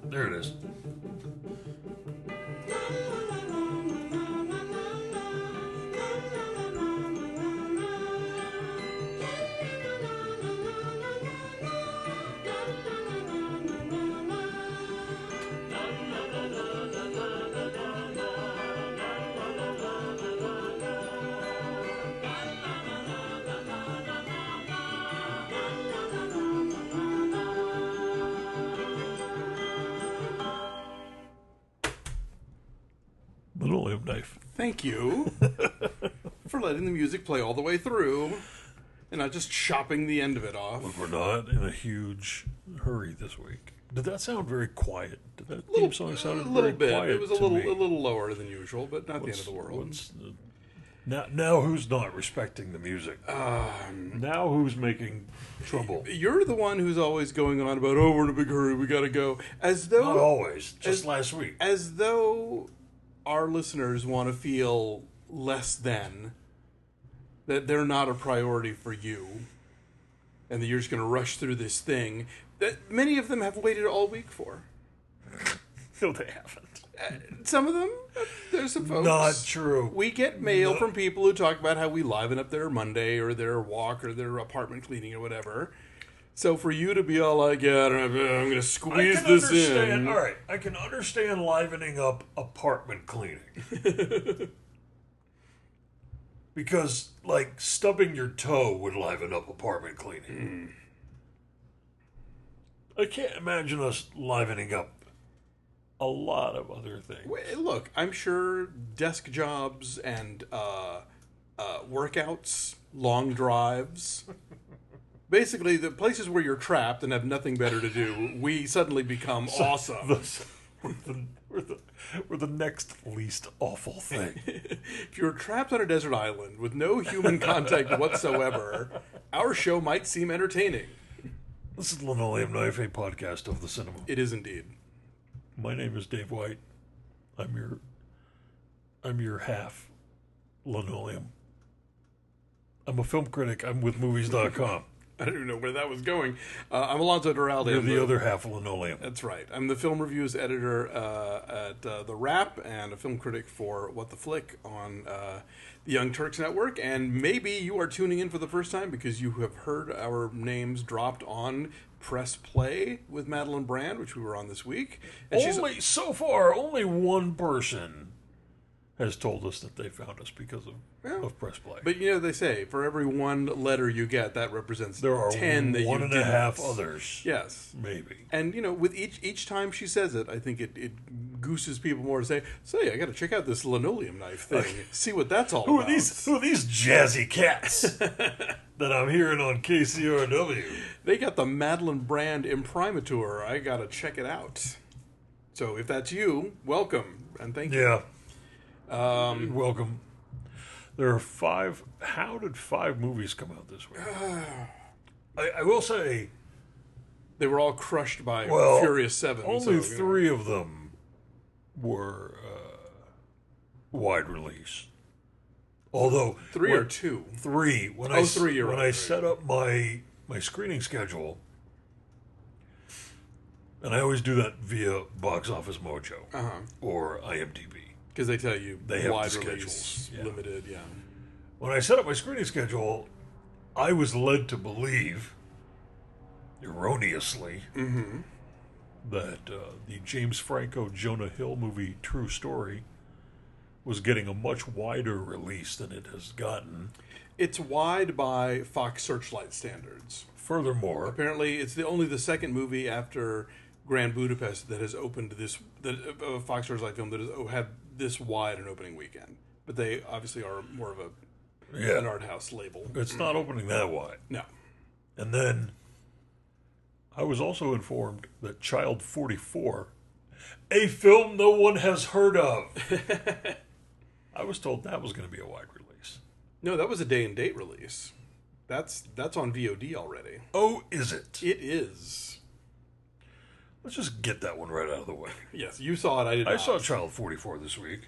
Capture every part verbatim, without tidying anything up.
There it is. Linoleum knife. Thank you for letting the music play all the way through and not just chopping the end of it off. Look, we're not in a huge hurry this week. Did that sound very quiet? Did that Little- theme song sound a little very bit. quiet It was a to little me? a little lower than usual, but not What's- the end of the world. what's the- now, now who's not respecting the music? Um, Now who's making trouble? You're the one who's always going on about, oh, we're in a big hurry, we gotta go. As though Not always. Just as- last week. as though our listeners want to feel less than, that they're not a priority for you, and that you're just going to rush through this thing that many of them have waited all week for. No, they haven't. Some of them, there's some folks. Not true. We get mail No. from people who talk about how we liven up their Monday or their walk or their apartment cleaning or whatever. So for you to be all like, yeah, I don't have, I'm going to I squeeze can this understand. in. All right, I can understand livening up apartment cleaning. Because, like, stubbing your toe would liven up apartment cleaning. I can't imagine us livening up a lot of other things. Wait, look, I'm sure desk jobs and uh, uh, workouts, long drives, basically the places where you're trapped and have nothing better to do, we suddenly become awesome. The- we're, the, we're, the, we're the next least awful thing. If you're trapped on a desert island with no human contact whatsoever, our show might seem entertaining. This is Linoleum Knife, a podcast of the cinema. It is indeed. My name is Dave White. I'm your I'm your half linoleum. I'm a film critic. I'm with movies dot com. I don't even know where that was going. Uh, I'm Alonso Duralde. You're I'm the other half linoleum. That's right. I'm the film reviews editor uh, at uh, The Wrap and a film critic for What the Flick on uh, the Young Turks Network. And maybe you are tuning in for the first time because you have heard our names dropped on Press Play with Madeline Brand, which we were on this week. And she's Only so far, only one person has told us that they found us because of, Yeah. of Press Play. But you know, they say for every one letter you get, that represents there are ten that one you and a didn't. half others. Yes. Maybe. And, you know, with each each time she says it, I think it, it gooses people more to say, say, I got to check out this linoleum knife thing, see what that's all Who about. are these who are these jazzy cats that I'm hearing on K C R W? They got the Madeline Brand imprimatur. I got to check it out. So if that's you, welcome, and thank you. Yeah. Um, You're welcome. There are five. How did five movies come out this week? I, I will say, They were all crushed by well, Furious seven. only so, you know. three of them were uh, wide release. Although Three when- or two. Three. When Oh, I s- three, you're when right, I right. set up my my screening schedule, and I always do that via Box Office Mojo Uh-huh. or IMDb. Because they tell you They have wide the release, schedules, yeah. limited, yeah. When I set up my screening schedule, I was led to believe, erroneously, Mm-hmm. that uh, the James Franco Jonah Hill movie True Story was getting a much wider release than it has gotten. It's wide by Fox Searchlight standards. Furthermore, Apparently, it's the only the second movie after Grand Budapest that has opened this that a Fox Searchlight film that has had this wide an opening weekend. But they obviously are more of a yeah, an art house label. it's not opening that wide. No, And then I was also informed that Child forty-four, a film no one has heard of, I was told that was going to be a wide release. no, that was a day and date release. That's that's on V O D already. Oh, is it? It is. Let's just get that one right out of the way. Yes, you saw it. I did. I not. saw Child forty-four this week.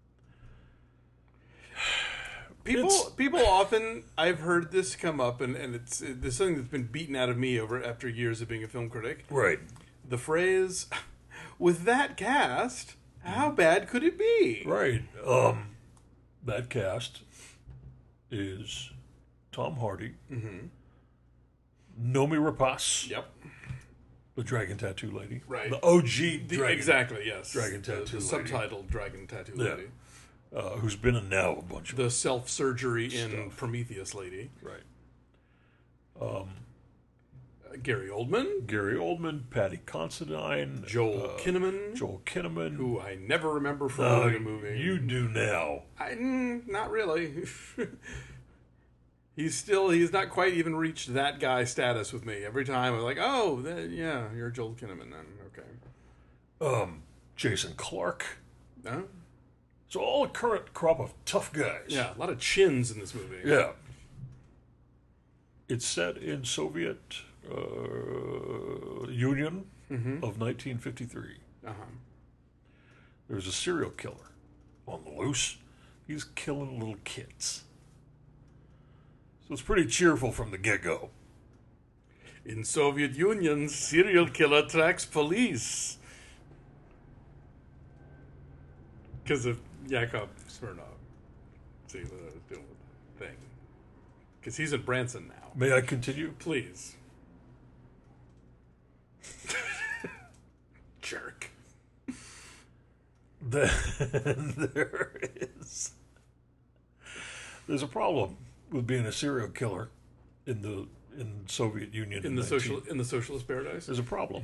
People It's- people often I've heard this come up, and and it's it's something that's been beaten out of me over after years of being a film critic. Right. The phrase, with that cast, how bad could it be? Right. Um, that cast is Tom Hardy, Mm-hmm. Nomi Rapace, Yep. the Dragon Tattoo Lady, Right. the O G The- Dragon, exactly, yes. Dragon The- Tattoo the, Lady. subtitled Dragon Tattoo Yeah. Lady. uh, who's been in now a bunch of The self-surgery in Stuff. Prometheus Lady. right. Uh, Gary Oldman. Gary Oldman, Patty Considine, Joel uh, Kinnaman. Joel Kinnaman. Who I never remember from Uh, the movie. you do now. I, mm, not really. He's still, he's not quite even reached that guy status with me. Every time I'm like, oh, that, yeah, you're Joel Kinnaman then. Okay. Um, Jason Clarke. No? So all a current crop of tough guys. Yeah, a lot of chins in this movie. Yeah. It's set in Soviet uh, Union Mm-hmm. of nineteen fifty-three. Uh-huh. There's a serial killer on the loose. He's killing little kids. So it's pretty cheerful from the get-go. In Soviet Union, serial killer tracks police. Because of Yakov Smirnov. See what I was doing with the thing. Because he's in Branson now. May I continue? Please. Jerk. Then there is... There's a problem with being a serial killer in the in Soviet Union. In the nineteen social in the socialist paradise? There's a problem.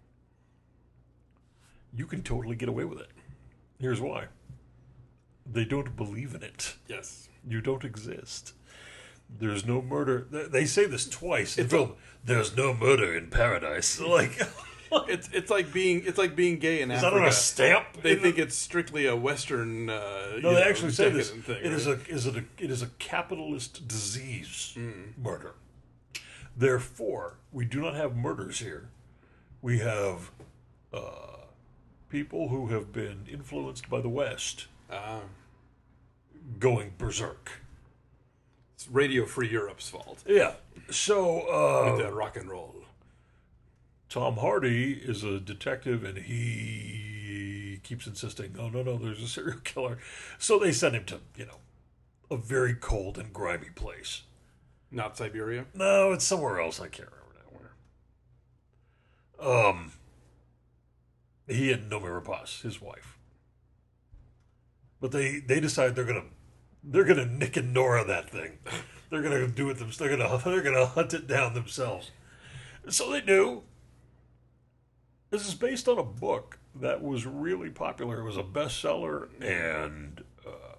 You can totally get away with it. Here's why. They don't believe in it. Yes. You don't exist. There's no murder. They they say this twice in the It's a- film. There's no murder in paradise. Like, It's it's like being it's like being gay in is that Africa. on a stamp? They in the- think it's strictly a Western. Uh, No, you they know, actually say this. decadent thing, It is right? a is it a it is a capitalist disease. Mm. Murder. Therefore, we do not have murders here. We have uh, people who have been influenced by the West Ah. going berserk. It's Radio Free Europe's fault. Yeah. So uh, With that rock and roll. Tom Hardy is a detective, and he keeps insisting, "Oh no, no, there's a serial killer." So they send him to, you know, a very cold and grimy place. Not Siberia. No, it's somewhere else. I can't remember now where. Um, he and Nomi Rapace, his wife, but they they decide they're gonna they're gonna Nick and Nora that thing. They're gonna do it them. They're gonna they're gonna hunt it down themselves. So they do. This is based on a book that was really popular. It was a bestseller and uh,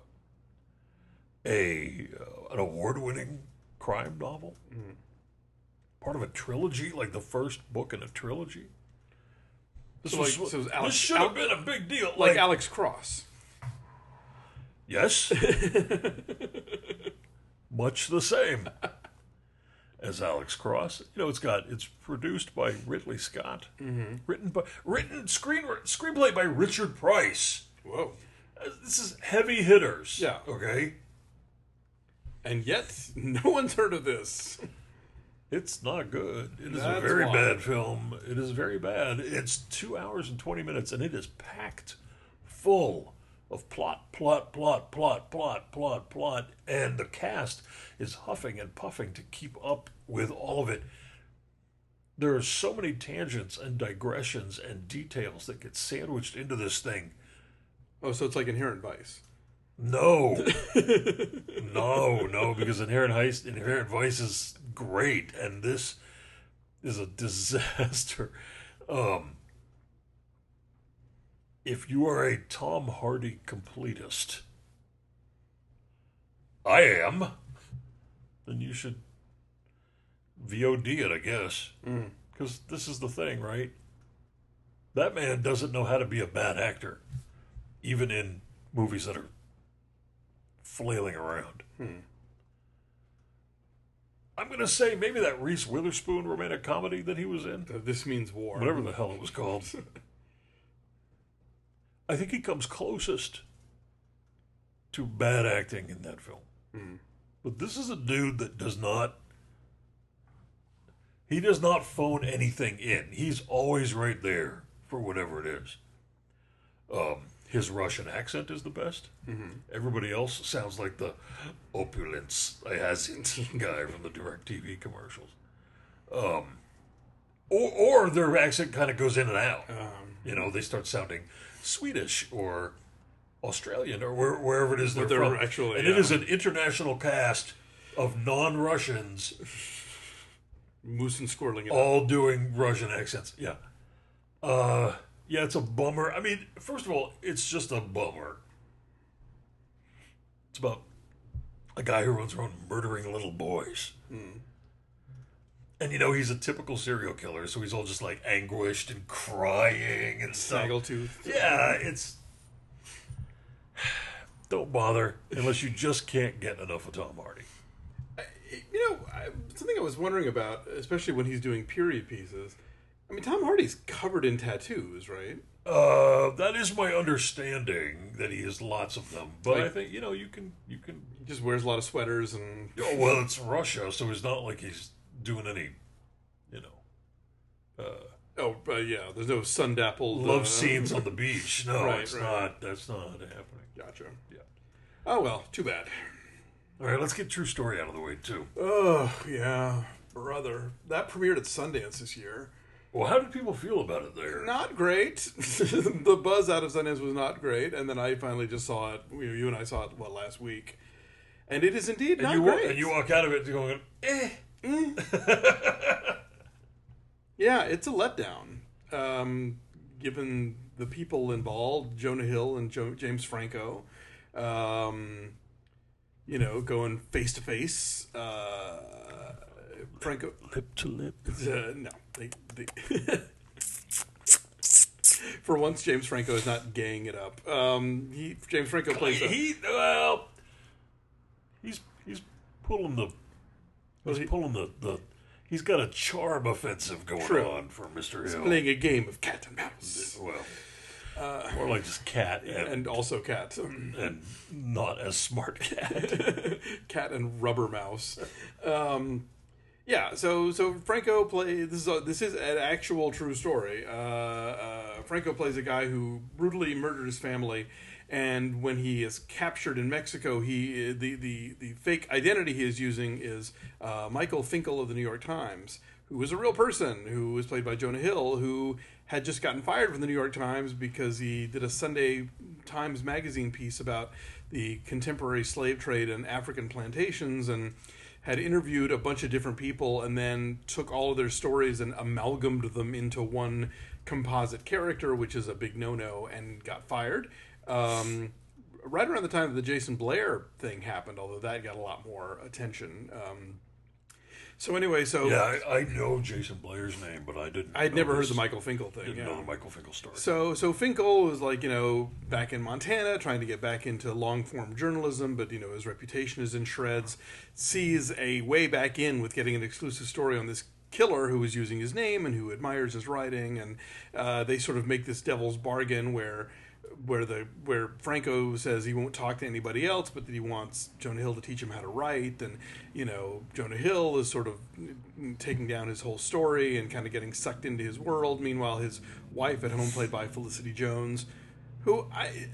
a uh, an award-winning crime novel. Mm. Part of a trilogy, like the first book in a trilogy. This, So was, like- so it was this Alex- should have Al- been a big deal. Like, Like, Alex Cross. yes, much the same as Alex Cross. You know, it's got it's produced by Ridley Scott, Mm-hmm. written by written screen screenplay by Richard Price. Whoa. Uh, This is heavy hitters. Yeah. Okay. And yet, no one's heard of this. It's not good. It is a That's very why. bad film. It is very bad. It's two hours and twenty minutes, and it is packed full of plot, plot, plot, plot, plot, plot, plot, and the cast is huffing and puffing to keep up with all of it. There are so many tangents and digressions and details that get sandwiched into this thing. Oh, so it's like Inherent Vice. No, no, no, because Inherent Heist, Inherent Vice is great, and this is a disaster. Um, if you are a Tom Hardy completist, I am, then you should V O D it, I guess, because this is the thing, right? That man doesn't know how to be a bad actor, even in movies that are flailing around. Hmm. I'm going to say maybe that Reese Witherspoon romantic comedy that he was in, Uh, This Means War. whatever the hell it was called. I think he comes closest to bad acting in that film. Hmm. But this is a dude that does not, he does not phone anything in. He's always right there. for whatever it is. Um, his Russian accent is the best. Mm-hmm. Everybody else sounds like the opulence I has it guy from the DirecTV commercials. Um, or, or their accent kind of goes in and out. Um, you know, they start sounding Swedish or Australian or where, wherever it is they're, they're from. Actually, and yeah. it is an international cast of non-Russians Moose and Squirreling. all doing Russian accents. Yeah. Uh, yeah, it's a bummer. I mean, first of all, it's just a bummer. It's about a guy who runs around murdering little boys. Mm. And, you know, he's a typical serial killer, so he's all just, like, anguished and crying and stuff. Snaggletooth. Yeah, it's... Don't bother unless you just can't get enough of Tom Hardy. You know, I, something I was wondering about, especially when he's doing period pieces. I mean, Tom Hardy's covered in tattoos, right? Uh, that is my understanding that he has lots of them. But like, I think you know you can you can. He just wears a lot of sweaters and. Oh well, it's Russia, so it's not like he's doing any, you know. Uh, oh, uh, yeah. There's no sun-dappled love uh, scenes on the beach. No, right, it's right. not. That's not happening. Gotcha. Yeah. Oh well, too bad. All right, let's get True Story out of the way, too. Oh, yeah. Brother. That premiered at Sundance this year. Well, how did people feel about it there? Not great. The buzz out of Sundance was not great. And then I finally just saw it. You, you and I saw it, what, last week. And it is indeed and not you great. Walk, and you walk out of it going, eh. eh. Yeah, it's a letdown. Um, given the people involved, Jonah Hill and jo- James Franco. Um... You know, going face to face. Uh, Franco, lip to lip. Uh, no, they, they for once, James Franco is not gaying it up. Um, he James Franco plays. A, he well, he's he's pulling the he's he, pulling the, the he's got a charm offensive going true. on for Mister Hill. He's playing a game of cat and mouse. Well. Uh, More like just cat and, and also cat and not as smart cat, cat and rubber mouse. Um, yeah, so so Franco play this is a, this is an actual true story. Uh, uh, Franco plays a guy who brutally murdered his family, and when he is captured in Mexico, he the the, the fake identity he is using is uh, Michael Finkel of the New York Times, who was a real person, who was played by Jonah Hill, who had just gotten fired from the New York Times because he did a Sunday Times magazine piece about the contemporary slave trade and African plantations, and had interviewed a bunch of different people and then took all of their stories and amalgamated them into one composite character, which is a big no-no, and got fired. Um, right around the time that the Jason Blair thing happened, although that got a lot more attention. Um, So anyway, so yeah, I, I know Jason Blair's name, but I didn't. I'd know never this, heard the Michael Finkel thing. Didn't yeah. know the Michael Finkel story. So so Finkel was like you know back in Montana, trying to get back into long form journalism, but you know his reputation is in shreds. Sees a way back in with getting an exclusive story on this killer who is using his name and who admires his writing, and uh, they sort of make this devil's bargain where. Where the where Franco says he won't talk to anybody else, but that he wants Jonah Hill to teach him how to write, and you know Jonah Hill is sort of taking down his whole story and kind of getting sucked into his world. Meanwhile, his wife at home, played by Felicity Jones, who I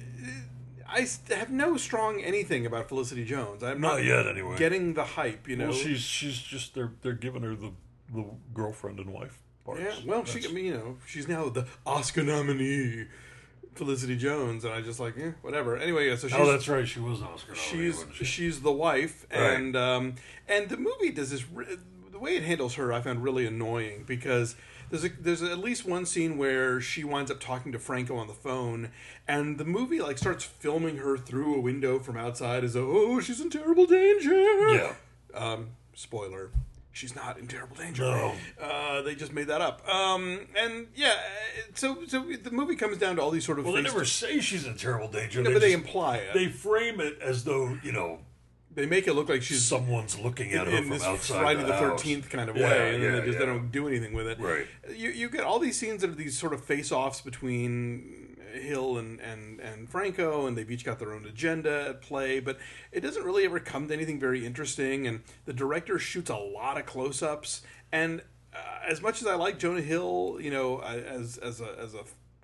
I have no strong anything about Felicity Jones. I'm not, not yet anyway. Getting the hype, you know. Well, she's she's just they're they're giving her the the girlfriend and wife parts. Yeah, well, That's... she I mean you know she's now the Oscar nominee. Felicity Jones, and I just like, eh, whatever. Anyway, yeah, so she's, oh, that's right, she was Oscar. She's she? she's the wife, right. and um, and the movie does this. The way it handles her, I found really annoying because there's a, there's at least one scene where she winds up talking to Franco on the phone, and the movie like starts filming her through a window from outside as though, oh, she's in terrible danger. Yeah. Um, spoiler. She's not in terrible danger. No. Uh, they just made that up. Um, and yeah, so so the movie comes down to all these sort of. Well, they things never to, say she's in terrible danger. No, they but just, they imply it. They frame it as though you know. They make it look like she's someone's looking at in, her in from this outside Friday the, the house. thirteenth kind of yeah, way, and yeah, then they just yeah. they don't do anything with it. Right. You you get all these scenes of these sort of face-offs between Hill and, and, and Franco, and they've each got their own agenda at play, but it doesn't really ever come to anything very interesting, and the director shoots a lot of close-ups, and uh, as much as I like Jonah Hill, you know, as as a, as a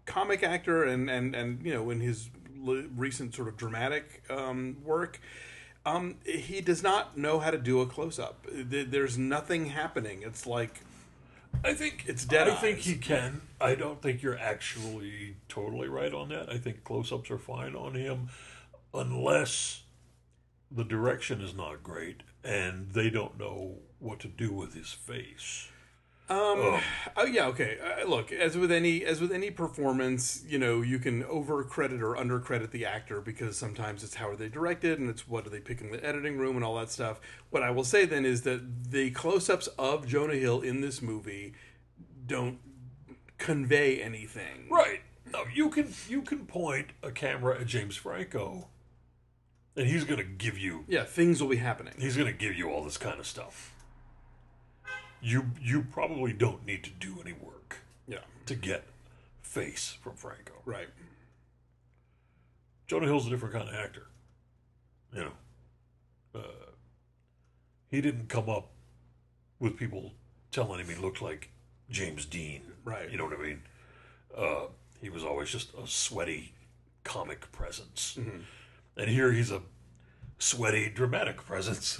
comic actor and, and, and you know, in his l- recent sort of dramatic um, work, um, he does not know how to do a close-up. There's nothing happening. It's like... I think it's dead I think eyes. he can. I don't think you're actually totally right on that. I think close-ups are fine on him, unless the direction is not great and they don't know what to do with his face. Um. Oh. Oh yeah. Okay. Uh, look, as with any as with any performance, you know, you can over credit or under credit the actor because sometimes it's how are they directed and it's what are they picking in the editing room and all that stuff. What I will say then is that the close-ups of Jonah Hill in this movie don't convey anything. Right. No, you can you can point a camera at James Franco, and he's going to give you Yeah, things will be happening. he's going to give you all this kind of stuff. You you probably don't need to do any work Yeah. to get face from Franco. Right. Jonah Hill's a different kind of actor. You know, uh, he didn't come up with people telling him he looked like James Dean. Right. You know what I mean? Uh, he was always just a sweaty comic presence. Mm-hmm. And here he's a sweaty, dramatic presence.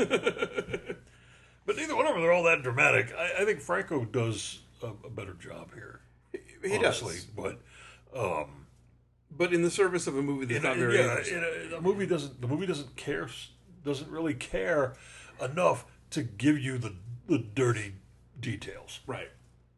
But neither one of them are all that dramatic. I, I think Franco does a, a better job here. He honestly. does. But um, But in the service of a movie that's in not a- very yeah, interesting. in a- the movie doesn't the movie doesn't care doesn't really care enough to give you the the dirty details. Right.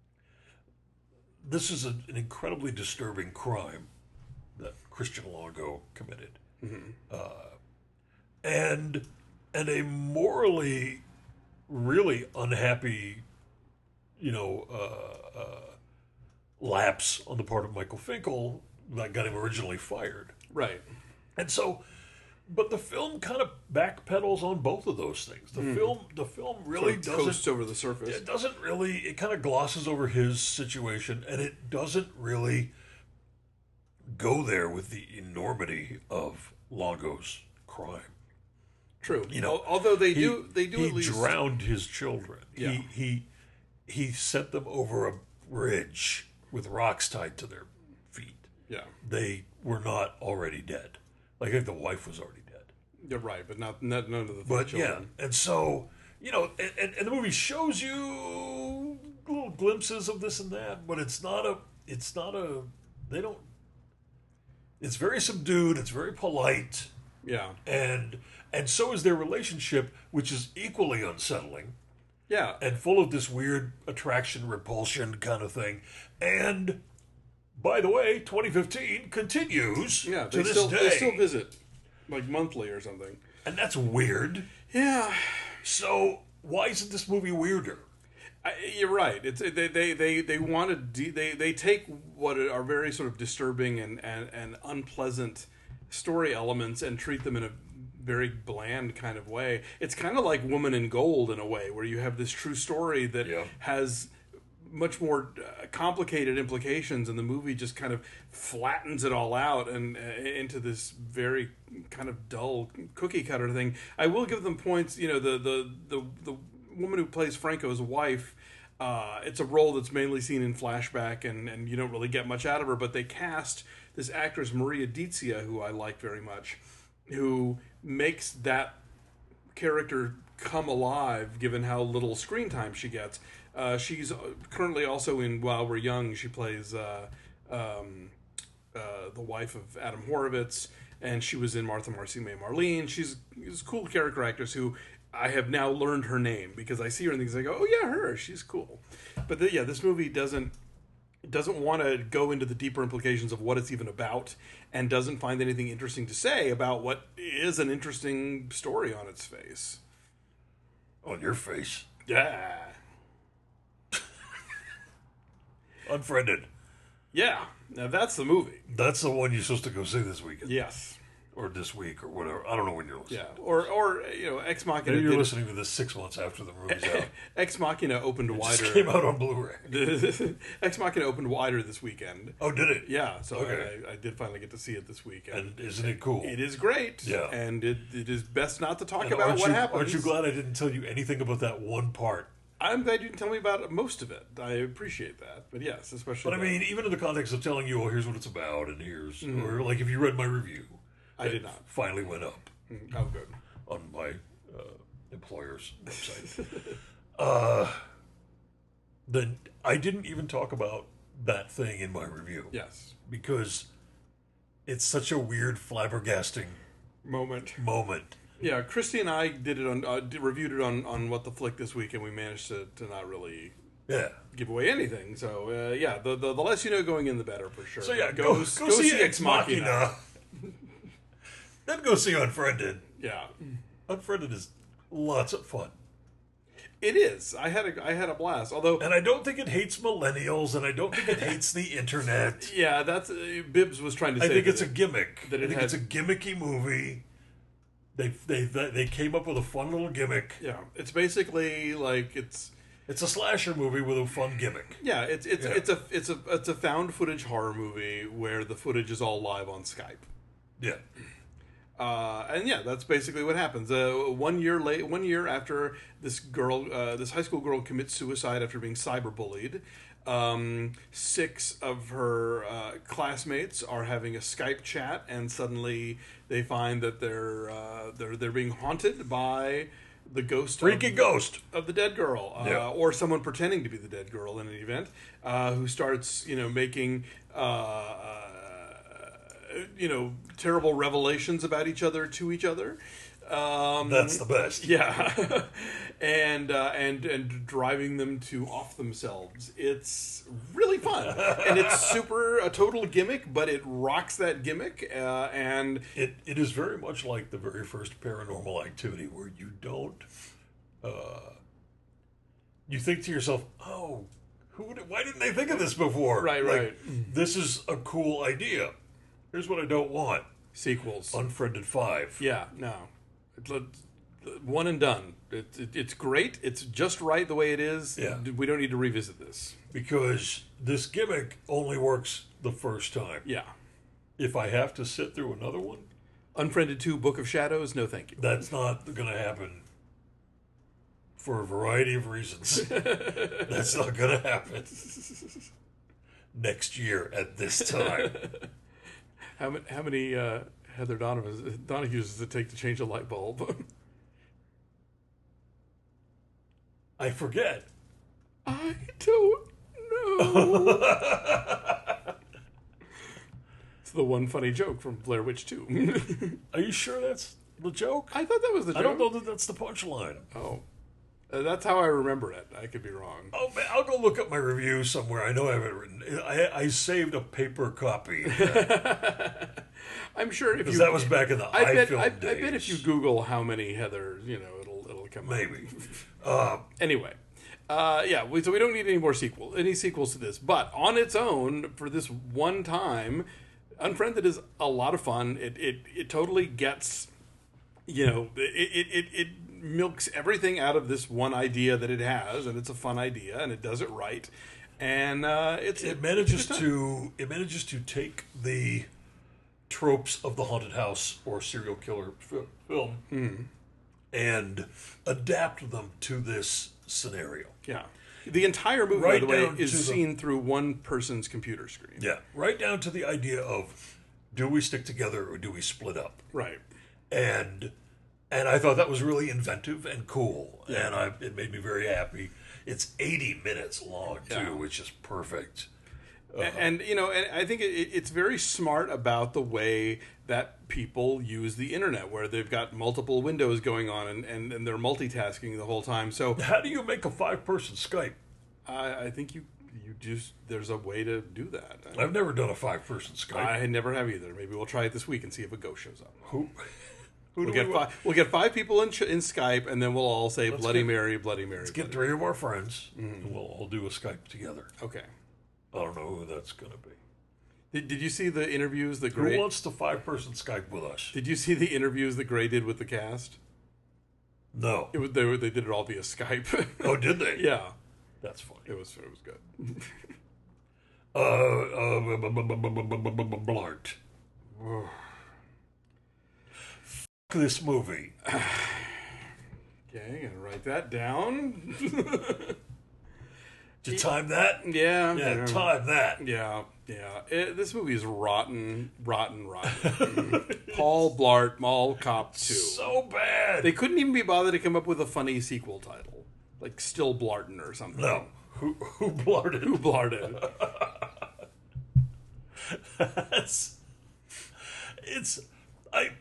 This is a, an incredibly disturbing crime that Christian Longo committed, Mm-hmm. uh, and and a morally really unhappy, you know, uh, uh, lapse on the part of Michael Finkel that got him originally fired. Right. And so, but the film kind of backpedals on both of those things. The film, the film really Sort of coasts doesn't. over the surface. It doesn't really. It kind of glosses over his situation, and it doesn't really go there with the enormity of Longo's crime. True. You know, Al- although they He- do, they do He at least. drowned his children. Yeah. He he he sent them over a bridge with rocks tied to their feet. Yeah. They were not already dead. Like I think the wife was already dead. You're right, but not, not none of the But children. yeah, and so you know, and, and, and the movie shows you little glimpses of this and that, but it's not a, it's not a, they don't. It's very subdued. It's very polite, Yeah. and and so is their relationship, which is equally unsettling Yeah. and full of this weird attraction repulsion kind of thing. And by the way, twenty fifteen continues Yeah. to They this still day, they still visit like monthly or something. and that's weird. Yeah. So why isn't this movie weirder? I, you're right. It's they they they they want to de- they they take what are very sort of disturbing and, and, and unpleasant story elements and treat them in a very bland kind of way. It's kind of like Woman in Gold in a way, where you have this true story that Yeah. has much more uh, complicated implications, and the movie just kind of flattens it all out and uh, into this very kind of dull cookie cutter thing. I will give them points. You know, the the the the woman who plays Franco's wife. Uh, it's a role that's mainly seen in flashback, and, and you don't really get much out of her. But they cast this actress Maria Dizia, who I like very much, who makes that character come alive given how little screen time she gets. Uh, she's currently also in While We're Young. She plays uh, um, uh, the wife of Adam Horovitz, and she was in Martha Marcy May Marlene. She's, she's a cool character actress who I have now learned her name because I see her and things I go, oh yeah, her, she's cool. But the, yeah, this movie doesn't doesn't want to go into the deeper implications of what it's even about, and doesn't find anything interesting to say about what is an interesting story on its face. On your face. Yeah. Unfriended. Yeah. Now that's the movie. That's the one you're supposed to go see this weekend. Yes. Or this week or whatever. I don't know when you're listening. Yeah. Or, or you know, Ex Machina. Maybe you're did- listening to this six months after the movie's out. Ex Machina opened It just wider. came out on Blu-ray. Ex Machina opened wider this weekend. Oh, did it? Yeah, so Okay. I, I did finally get to see it this weekend. And isn't it cool? It is great. Yeah. And it, it is best not to talk And about aren't what you, happens. Aren't you glad I didn't tell you anything about that one part? I'm glad you didn't tell me about most of it. I appreciate that. But yes, especially. But I that. mean, even in the context of telling you, oh, here's what it's about, and here's, mm. or like if you read my review, I did not. Finally went up. Mm. Oh, good. On my uh, employer's website. uh, then I didn't even talk about that thing in my review. Yes. Because it's such a weird, flabbergasting moment. Moment. Yeah, Christy and I did it on uh, did, reviewed it on, on What the Flick this week, and we managed to, to not really yeah give away anything. So uh, yeah, the, the the less you know going in, the better for sure. So yeah, go go, go, go see, see Ex Machina. Machina. Then go see Unfriended. Yeah, Unfriended is lots of fun. It is. I had a I had a blast. Although, and I don't think it hates millennials, and I don't think it hates the internet. Yeah, that's uh, Bibbs was trying to say. I think it's it, a gimmick. That it I think had, it's a gimmicky movie. They they they came up with a fun little gimmick. Yeah, it's basically like it's it's a slasher movie with a fun gimmick. Yeah, it's it's yeah. it's a it's a it's a found footage horror movie where the footage is all live on Skype. Yeah. Uh, and yeah, that's basically what happens. Uh, one year late, one year after this girl, uh, this high school girl commits suicide after being cyberbullied, um, six of her uh, classmates are having a Skype chat, and suddenly they find that they're uh, they're they're being haunted by the ghost, freaky of, ghost of the dead girl, uh, yeah. or someone pretending to be the dead girl in an event, uh, who starts you know making. Uh, uh, you know, terrible revelations about each other to each other. Um, That's the best. Yeah. and, uh, and, and driving them to off themselves. It's really fun. And it's super, a total gimmick, but it rocks that gimmick. Uh, and it, it is very much like the very first Paranormal Activity, where you don't, uh, you think to yourself, oh, who would, why didn't they think of this before? Right, like, right. This is a cool idea. Here's what I don't want. Sequels. Unfriended five. Yeah, no. It's, one and done. It, it, it's great. It's just right the way it is. Yeah. We don't need to revisit this. Because this gimmick only works the first time. Yeah. If I have to sit through another one... Unfriended two, Book of Shadows, no thank you. That's not going to happen for a variety of reasons. That's not going to happen next year at this time. How many, how many uh, Heather Donahue, Donahue's does it take to change a light bulb? I forget. I don't know. It's the one funny joke from Blair Witch two. Are you sure that's the joke? I thought that was the joke. I don't know that that's the punchline. Oh. Uh, that's how I remember it. I could be wrong. Oh, man, I'll go look up my review somewhere. I know I have it written. I, I saved a paper copy. I'm sure if you... that was back in the I bet, iFilm I, days. I bet if you Google how many Heather, you know, it'll it'll come Maybe. up. uh, anyway. Uh, yeah, we, so we don't need any more sequel, any sequels to this. But on its own, for this one time, Unfriended is a lot of fun. It it, it totally gets, you know, it, it, it, it milks everything out of this one idea that it has, and it's a fun idea, and it does it right, and uh, it's it manages to it manages to take the tropes of the haunted house or serial killer f- film mm. and adapt them to this scenario. Yeah, the entire movie, right by the way, down is to seen the, through one person's computer screen. Yeah, right down to the idea of do we stick together or do we split up? Right, and. And I thought that was really inventive and cool, yeah. and I, it made me very happy. It's eighty minutes long too, yeah. which is perfect. Uh, and, and you know, and I think it, it's very smart about the way that people use the internet, where they've got multiple windows going on, and, and, and they're multitasking the whole time. So, how do you make a five-person Skype? I, I think you you just there's a way to do that. I've never done a five-person Skype. I never have either. Maybe we'll try it this week and see if a ghost shows up. Who? Who We'll do get, we five, we'll get five people in in Skype, and then we'll all say Let's Bloody get- Mary, Bloody Mary. Let's get Bloody three of our friends, Mm-hmm. and we'll all do a Skype together. Mary. Okay. I don't know who that's going to be. Did, did you see the interviews that Who Gray... wants to five-person Skype with us? Did you see the interviews that Gray did with the cast? No. It was, they, were, they did it all via Skype. Oh, did they? Yeah. That's funny. It was, it was good. Uh, uh, b- b- b- b- b- b- b- b- Blart. F- this movie. Okay, gonna write that down. Did you time that? Yeah. Yeah, time that. Yeah, yeah. It, this movie is rotten, rotten, rotten. Paul Blart Mall Cop two. So bad. They couldn't even be bothered to come up with a funny sequel title, like Still Blartin' or something. No. Who who blarted? Who Blarted? That's, it's I,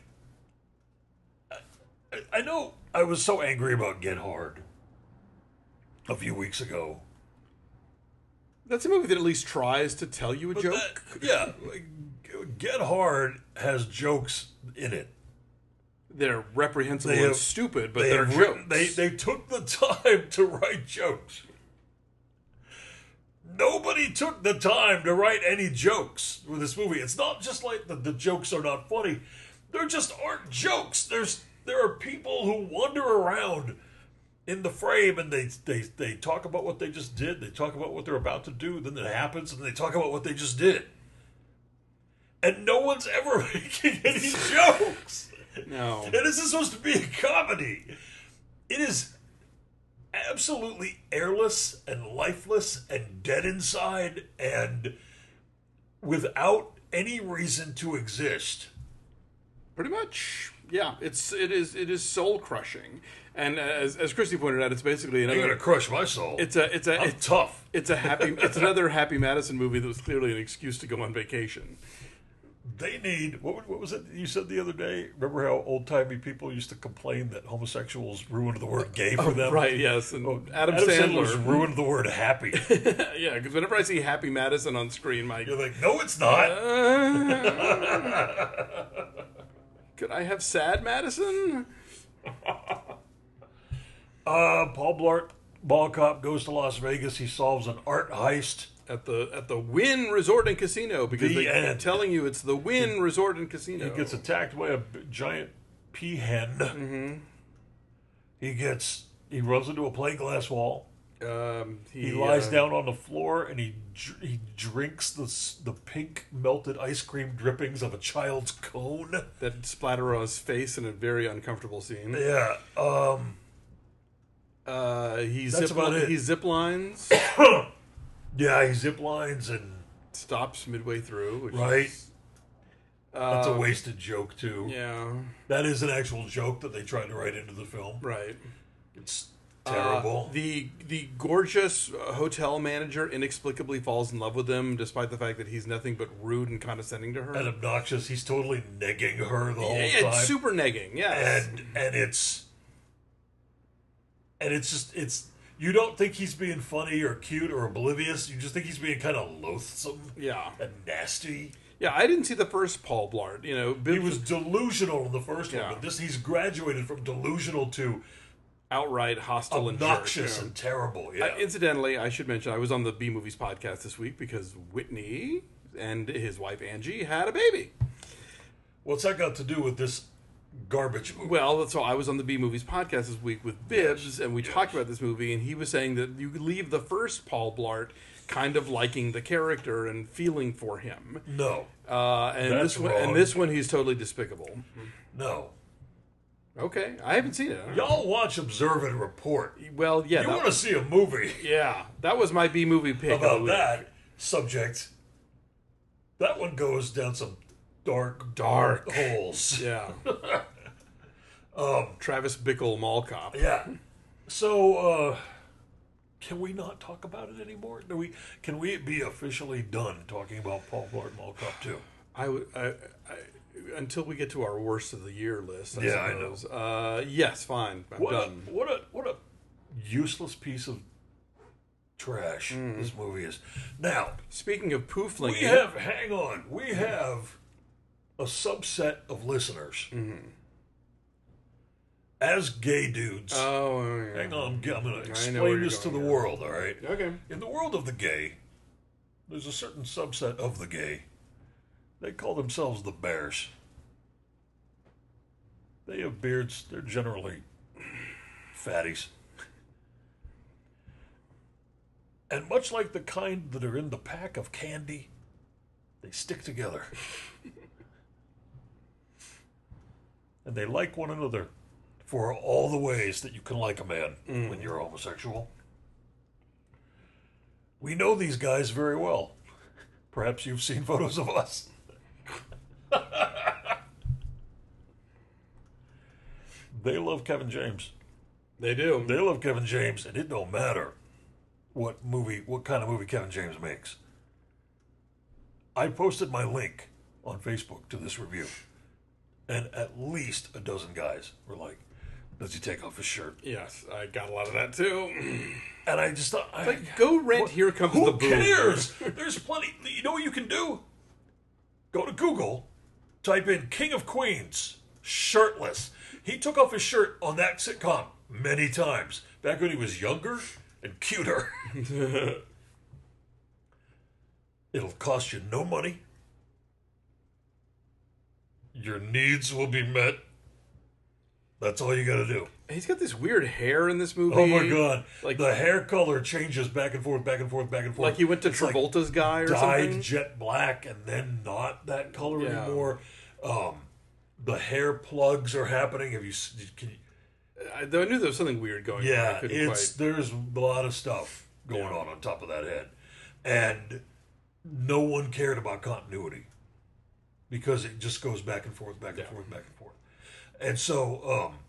I I know I was so angry about Get Hard a few weeks ago. That's a movie that at least tries to tell you a But joke. that- yeah, like, Get Hard has jokes in it. They're reprehensible They and have- stupid, but They they're have jokes. written, they they took the time to write jokes. Nobody took the time to write any jokes with this movie. It's not just like the, the jokes are not funny. There just aren't jokes. There's there are people who wander around in the frame and they, they they talk about what they just did. They talk about what they're about to do. Then it happens and they talk about what they just did. And no one's ever making any jokes. No. And this is supposed to be a comedy. It is absolutely airless and lifeless and dead inside and without any reason to exist. Pretty much. Yeah, it's it is it is soul crushing. And as as Christy pointed out, it's basically You're another gonna crush my soul. it's a it's a I'm it's, tough. it's a happy it's another Happy Madison movie that was clearly an excuse to go on vacation. They need what? What was it you said the other day? Remember how old timey people used to complain that homosexuals ruined the word "gay" for them? Right, yes. And Oh, Adam, Adam Sandler, Sandler's ruined the word "happy." yeah, because whenever I see Happy Madison on screen, my You're like, no, it's not. could I have Sad Madison? Uh, Paul Blart, Ball Cop, goes to Las Vegas. He solves an art heist. At the at the Wynn Resort and Casino, because The they keep end. telling you it's the Wynn Resort and Casino. He gets attacked by a b- giant peahen. Mm-hmm. He gets he runs into a plate glass wall. Um, he, He lies uh, down on the floor and he dr- he drinks the s- the pink melted ice cream drippings of a child's cone. that splatter on his face in a very uncomfortable scene. Yeah. Um. Uh, he That's zip about it. he zip lines, Yeah. He zip lines and stops midway through. Which Right. Is, that's a um, wasted joke too. Yeah. That is an actual joke that they tried to write into the film. Right. It's terrible. Uh, the the gorgeous uh, hotel manager inexplicably falls in love with him, despite the fact that he's nothing but rude and condescending to her. And obnoxious. He's totally negging her the whole yeah, time. it's super negging. Yes. and and it's and it's just it's you don't think he's being funny or cute or oblivious. You just think he's being kind of loathsome yeah. and nasty. Yeah. I didn't see the first Paul Blart. You know, He Bibbs was delusional in the first Yeah. one, but this he's graduated from delusional to outright hostile obnoxious and and jerk. terrible. Yeah. Yeah, Uh, incidentally, I should mention I was on the B Movies podcast this week because Whitney and his wife Angie had a baby. what's that got to do with this garbage movie? Well, so I was on the B Movies podcast this week with Bibbs, and we talked about this movie, and he was saying that you could leave the first Paul Blart kind of liking the character and feeling for him, No, uh, and That's this one, wrong. and this one, he's totally despicable. no. Okay, I haven't seen it. Y'all watch Observe and Report. Well, yeah, You that, want to see a movie yeah, that was my B movie pick of the about week. that subject? That one goes down some dark, Dark. holes. Yeah. um, Travis Bickle Mall Cop. Yeah. So, uh, can we not talk about it anymore? Do we? Can we be officially done talking about Paul Blart Mall Cop two? I, would- I, I, until we get to our worst of the year list. I Yeah, I know. suppose. Uh, yes, fine. I'm What a, done. what a what a useless piece of trash Mm. this movie is. Now Speaking of poo flinging, we have. Hang on. We have a subset of listeners Mm-hmm. as gay dudes. Oh, yeah. hang on. I'm going to where explain you're this to going the here. world. All right. Okay. In the world of the gay, there's a certain subset of the gay. They call themselves the bears. They have beards. They're generally fatties. And much like the kind that are in the pack of candy, they stick together. And they like one another for all the ways that you can like a man mm. when you're homosexual. We know these guys very well. Perhaps you've seen photos of us. They love Kevin James. They do. They love Kevin James, and it don't matter what movie, what kind of movie Kevin James makes. I posted my link on Facebook to this review, and at least a dozen guys were like, "Does he take off his shirt?" Yes, I got a lot of that too. And I just thought, I, like, go rent what, Here Comes who the Boom. Who cares? There's plenty. You know what you can do? Go to Google, type in King of Queens, shirtless. He took off his shirt on that sitcom many times, back when he was younger and cuter. It'll cost you no money. Your needs will be met. That's all you got to do. He's got this weird hair in this movie. Oh my god! Like the hair color changes back and forth, back and forth, back and forth. Like he went to it's Travolta's like guy or dyed something. Dyed jet black and then not that color yeah. anymore. Um, the hair plugs are happening. Have you? Can you I, I knew there was something weird going yeah, on. Yeah, it's quite... there's a lot of stuff going yeah. on on top of that head, and no one cared about continuity because it just goes back and forth, back and yeah. forth, back and forth, and so. Um,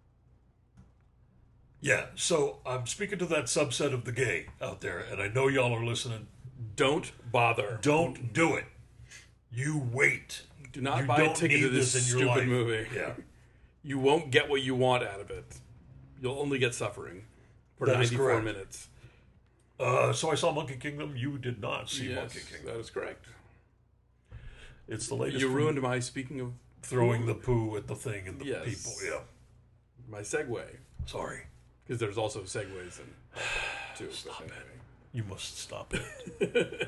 Yeah, so I'm speaking to that subset of the gay out there, and I know y'all are listening. Don't bother. Don't do it. You wait. Do not you buy a ticket to this, this stupid life. movie. Yeah. You won't get what you want out of it. You'll only get suffering for that ninety-four minutes. Uh, so I saw Monkey Kingdom. You did not see yes, Monkey Kingdom. That is correct. It's the latest. You ruined my speaking of throwing poo. the poo at the thing and the yes. people. Yeah. My segue. Sorry. Because there's also segues in too. Stop anyway. it. You must stop it.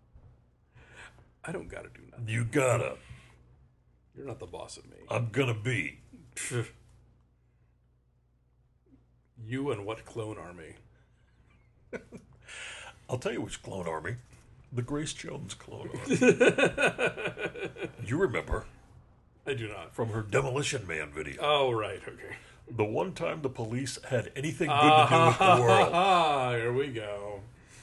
I don't gotta do nothing. You gotta. You're not the boss of me. I'm gonna be. You and what clone army? I'll tell you which clone army. The Grace Jones clone army. You remember. I do not. From her Demolition Man video. Oh, right. Okay. The one time the police had anything good uh, to do with the world. Ah, here we go.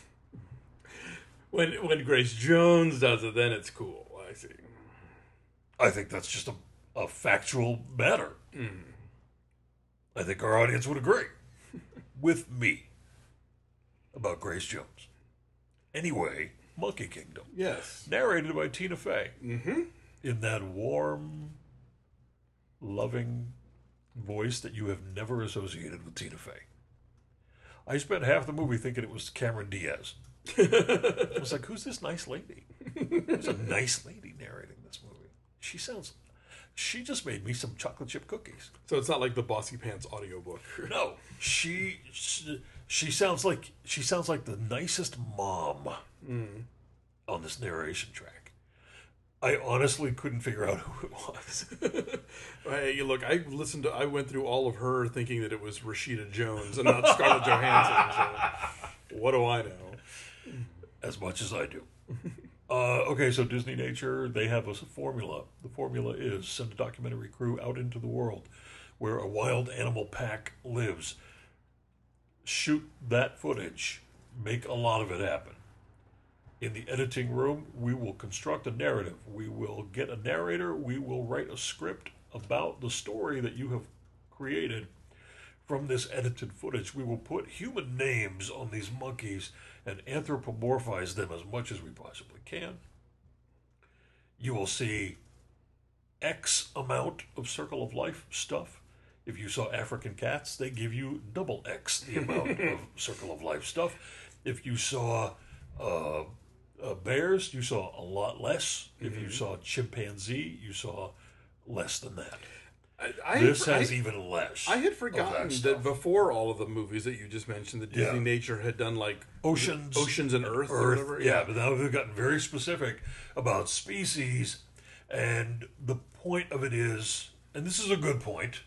When when Grace Jones does it, then it's cool. I see. I think that's just a, a factual matter. Mm. I think our audience would agree with me about Grace Jones. Anyway, Monkey Kingdom. Yes. Narrated by Tina Fey. Mm-hmm. In that warm, loving voice that you have never associated with Tina Fey. I spent half the movie thinking it was Cameron Diaz. I was like, who's this nice lady? There's a nice lady narrating this movie. She sounds... She just made me some chocolate chip cookies. So it's not like the Bossy Pants audiobook. No. She, she she sounds like she sounds like the nicest mom mm. on this narration track. I honestly couldn't figure out who it was. Hey, look, I listened to, I went through all of her thinking that it was Rashida Jones and not Scarlett Johansson. So what do I know? As much as I do. Uh, okay, so Disney Nature, they have a formula. The formula is send a documentary crew out into the world where a wild animal pack lives. Shoot that footage. Make a lot of it happen. In the editing room, we will construct a narrative. We will get a narrator. We will write a script about the story that you have created from this edited footage. We will put human names on these monkeys and anthropomorphize them as much as we possibly can. You will see X amount of Circle of Life stuff. If you saw African cats, they give you double X the amount of Circle of Life stuff. If you saw uh, uh, bears, you saw a lot less. Mm-hmm. If you saw chimpanzee, you saw less than that. I, I this had, has I, even less. I had forgotten that, that before all of the movies that you just mentioned, that Disney yeah. Nature had done like oceans, oceans and Earth, Earth or whatever. Yeah. yeah, but now they've gotten very specific about species, and the point of it is, and this is a good point.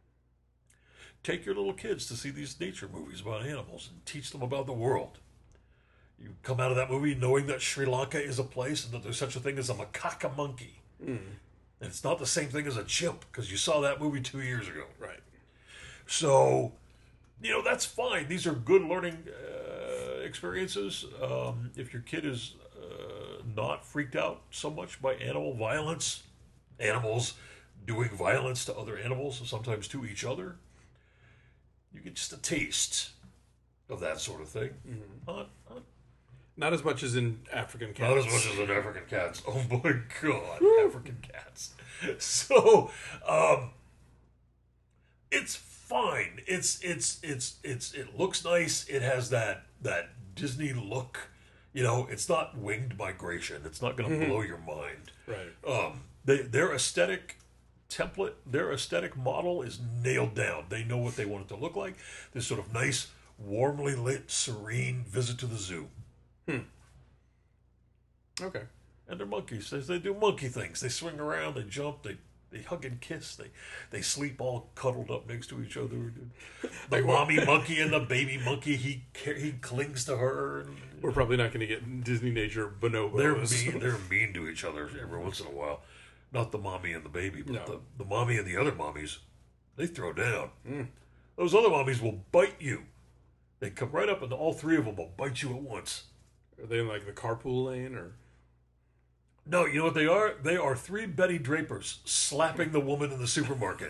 Take your little kids to see these nature movies about animals and teach them about the world. You come out of that movie knowing that Sri Lanka is a place and that there's such a thing as a macaca monkey. Mm. And it's not the same thing as a chimp, because you saw that movie two years ago. Right. So, you know, that's fine. These are good learning uh, experiences. Um, if your kid is uh, not freaked out so much by animal violence, animals doing violence to other animals, sometimes to each other, you get just a taste of that sort of thing. Mm-hmm. Not, not, not as much as in African cats. Not as much as in African cats. Oh my God, African cats. So, um, it's fine. It's it's it's it's it looks nice. It has that that Disney look. You know, it's not winged migration. It's not going to mm-hmm. blow your mind. Right. Um, they, their aesthetic template, their aesthetic model is nailed down. They know what they want it to look like. This sort of nice, warmly lit, serene visit to the zoo. Hmm. Okay. And they're monkeys. They, they do monkey things. They swing around. They jump. They they hug and kiss. They they sleep all cuddled up next to each other. The mommy monkey and the baby monkey. He he clings to her. And, We're probably not going to get Disney nature bonobos. They're mean. They're mean to each other every once in a while. Not the mommy and the baby, but no. the, the mommy and the other mommies. They throw down. Mm. Those other mommies will bite you. They come right up, and all three of them will bite you at once. Are they in like the carpool lane, or? No, you know what they are? They are three Betty Drapers slapping the woman in the supermarket.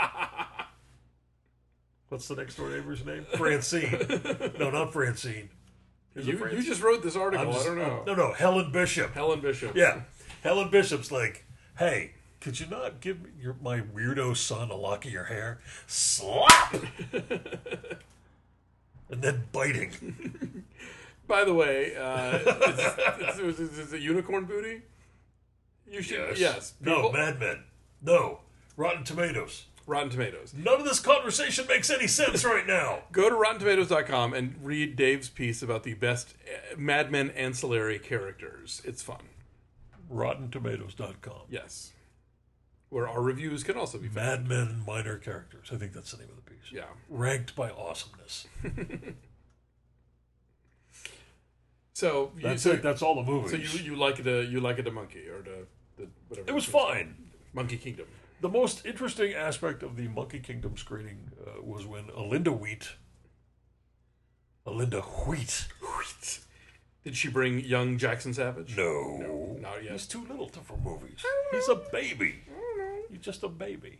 What's the next door neighbor's name? Francine. No, not Francine. You, Francine? You just wrote this article. Just, I don't know. Uh, no, no, Helen Bishop. Helen Bishop. Yeah. Helen Bishop's like, hey, could you not give your, my weirdo son a lock of your hair? Slap! And then biting. By the way, uh, it's, it's, it's, it's a unicorn booty? You should, yes. yes. No, Mad Men. No. Rotten Tomatoes. Rotten Tomatoes. None of this conversation makes any sense right now. Go to rotten tomatoes dot com and read Dave's piece about the best Mad Men ancillary characters. It's fun. rotten tomatoes dot com. Yes. Where our reviews can also be Mad found. Men minor characters. I think that's the name of the piece. Yeah. Ranked by awesomeness. So you, that's so, it. That's all the movies. So you you like it a you like it a monkey or the, the whatever. It was fine. Monkey Kingdom. The most interesting aspect of the Monkey Kingdom screening uh, was when Alinda Wheat, Alinda Wheat, Wheat, did she bring young Jackson Savage? No, no, not yet. He's too little to, for movies. He's a baby. He's just a baby.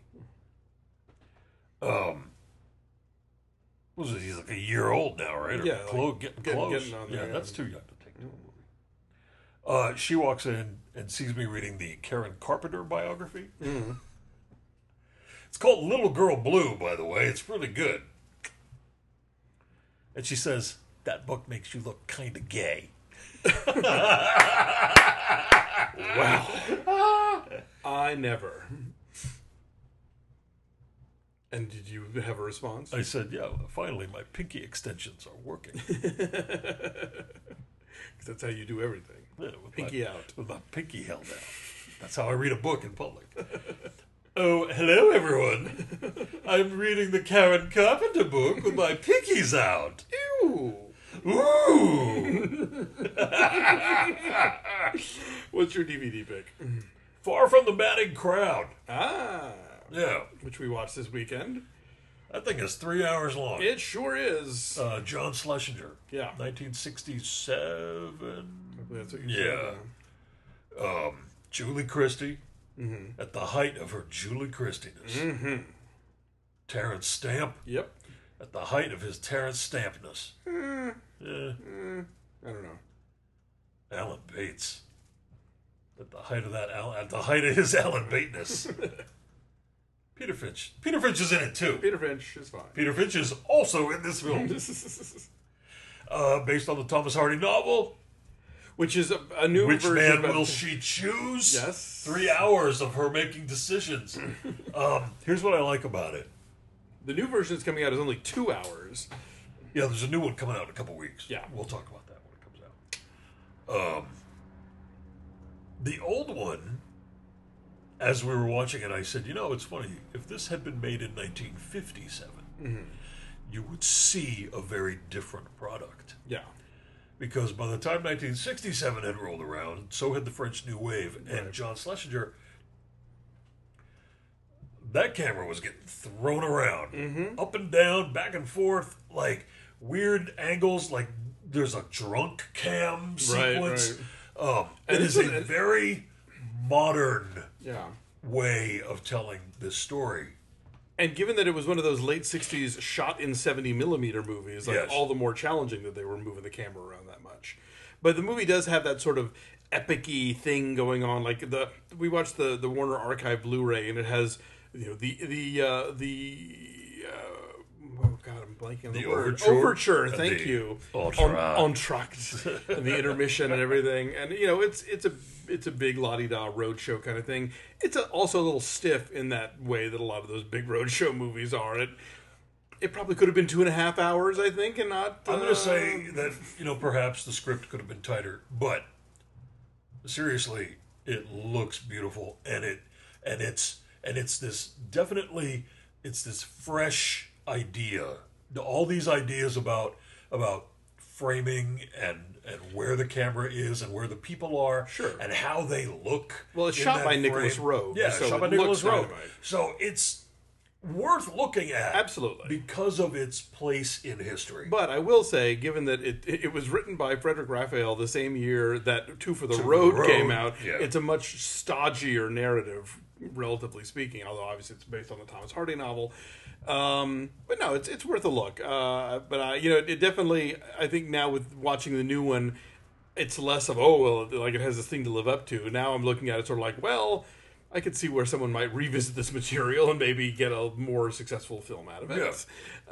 Um. What was it? He's like a year old now, right? Or yeah, clo- like, getting get, close. Getting on there, yeah, yeah, that's too young to take to a movie. Uh, she walks in and sees me reading the Karen Carpenter biography. Mm-hmm. It's called Little Girl Blue, by the way. It's really good. And she says, that book makes you look kind of gay. Wow. I never. And did you have a response? I said, yeah, finally my pinky extensions are working. That's how you do everything. Yeah, pinky my, out. With my pinky held out. That's how I read a book in public. Oh, hello, everyone. I'm reading the Karen Carpenter book with my pinkies out. Ew. Ooh. What's your D V D pick? Far from the Madding Crowd. Ah. Yeah. Which we watched this weekend. That thing is three hours long. It sure is. Uh, John Schlesinger. Yeah. nineteen sixty-seven. I believe that's what you yeah. said. Um, Julie Christie. Mm-hmm. At the height of her Julie Christiness. Mm-hmm. Terrence Stamp. Yep. At the height of his Terrence Stampness. Mm. Yeah. Mm. I don't know. Alan Bates. At the height of that, Al- at the height of his Alan Bateness. Peter Finch. Peter Finch is in it too. Peter Finch is fine. Peter Finch is also in this film. uh, based on the Thomas Hardy novel. Which is a, a new Which version. man will she choose? Yes. Three hours of her making decisions. um, here's what I like about it. The new version is coming out is only two hours. Yeah, there's a new one coming out in a couple weeks. Yeah. We'll talk about that when it comes out. Um, the old one, as we were watching it, I said, you know, it's funny. If this had been made in nineteen fifty-seven, mm-hmm. you would see a very different product. Yeah. Because by the time nineteen sixty-seven had rolled around, so had the French New Wave, and right. John Schlesinger that camera was getting thrown around, Mm-hmm. up and down, back and forth, like weird angles. Like there's a drunk cam sequence. right. Um, And it this is was- a very modern Yeah. way of telling this story. And given that it was one of those late sixties shot in seventy millimeter movies, like Yes. all the more challenging that they were moving the camera around that much. But the movie does have that sort of epic-y thing going on. Like the we watched the the Warner Archive Blu-ray, and it has you know the the uh, the uh, oh god, I'm blanking on the, The word overture? overture. And Thank the you. entr'acte. On, entr'acte, and the intermission and everything, and you know it's it's a it's a big la-di-da roadshow kind of thing. It's a, also a little stiff in that way that a lot of those big roadshow movies are. It it probably could have been two and a half hours, I think, and not. I'm going uh, to say that, you know, perhaps the script could have been tighter, but seriously, it looks beautiful, and it and it's and it's this definitely it's this fresh idea. All these ideas about about framing and and where the camera is and where the people are, Sure. and how they look. Well, it's in shot that by Nicholas frame. Roeg, Yeah, so shot by it Nicholas looks Roeg. dynamite. So it's worth looking at, Absolutely. because of its place in history. But I will say, given that it it was written by Frederick Raphael the same year that Two for the Two for the Road Road, came out, yeah. it's a much stodgier narrative, relatively speaking. Although obviously it's based on the Thomas Hardy novel. Um, but no, it's it's worth a look. Uh, but uh, you know, it definitely. I think now with watching the new one, it's less of oh well, like it has this thing to live up to. Now I'm looking at it sort of like well. I could see where someone might revisit this material and maybe get a more successful film out of it.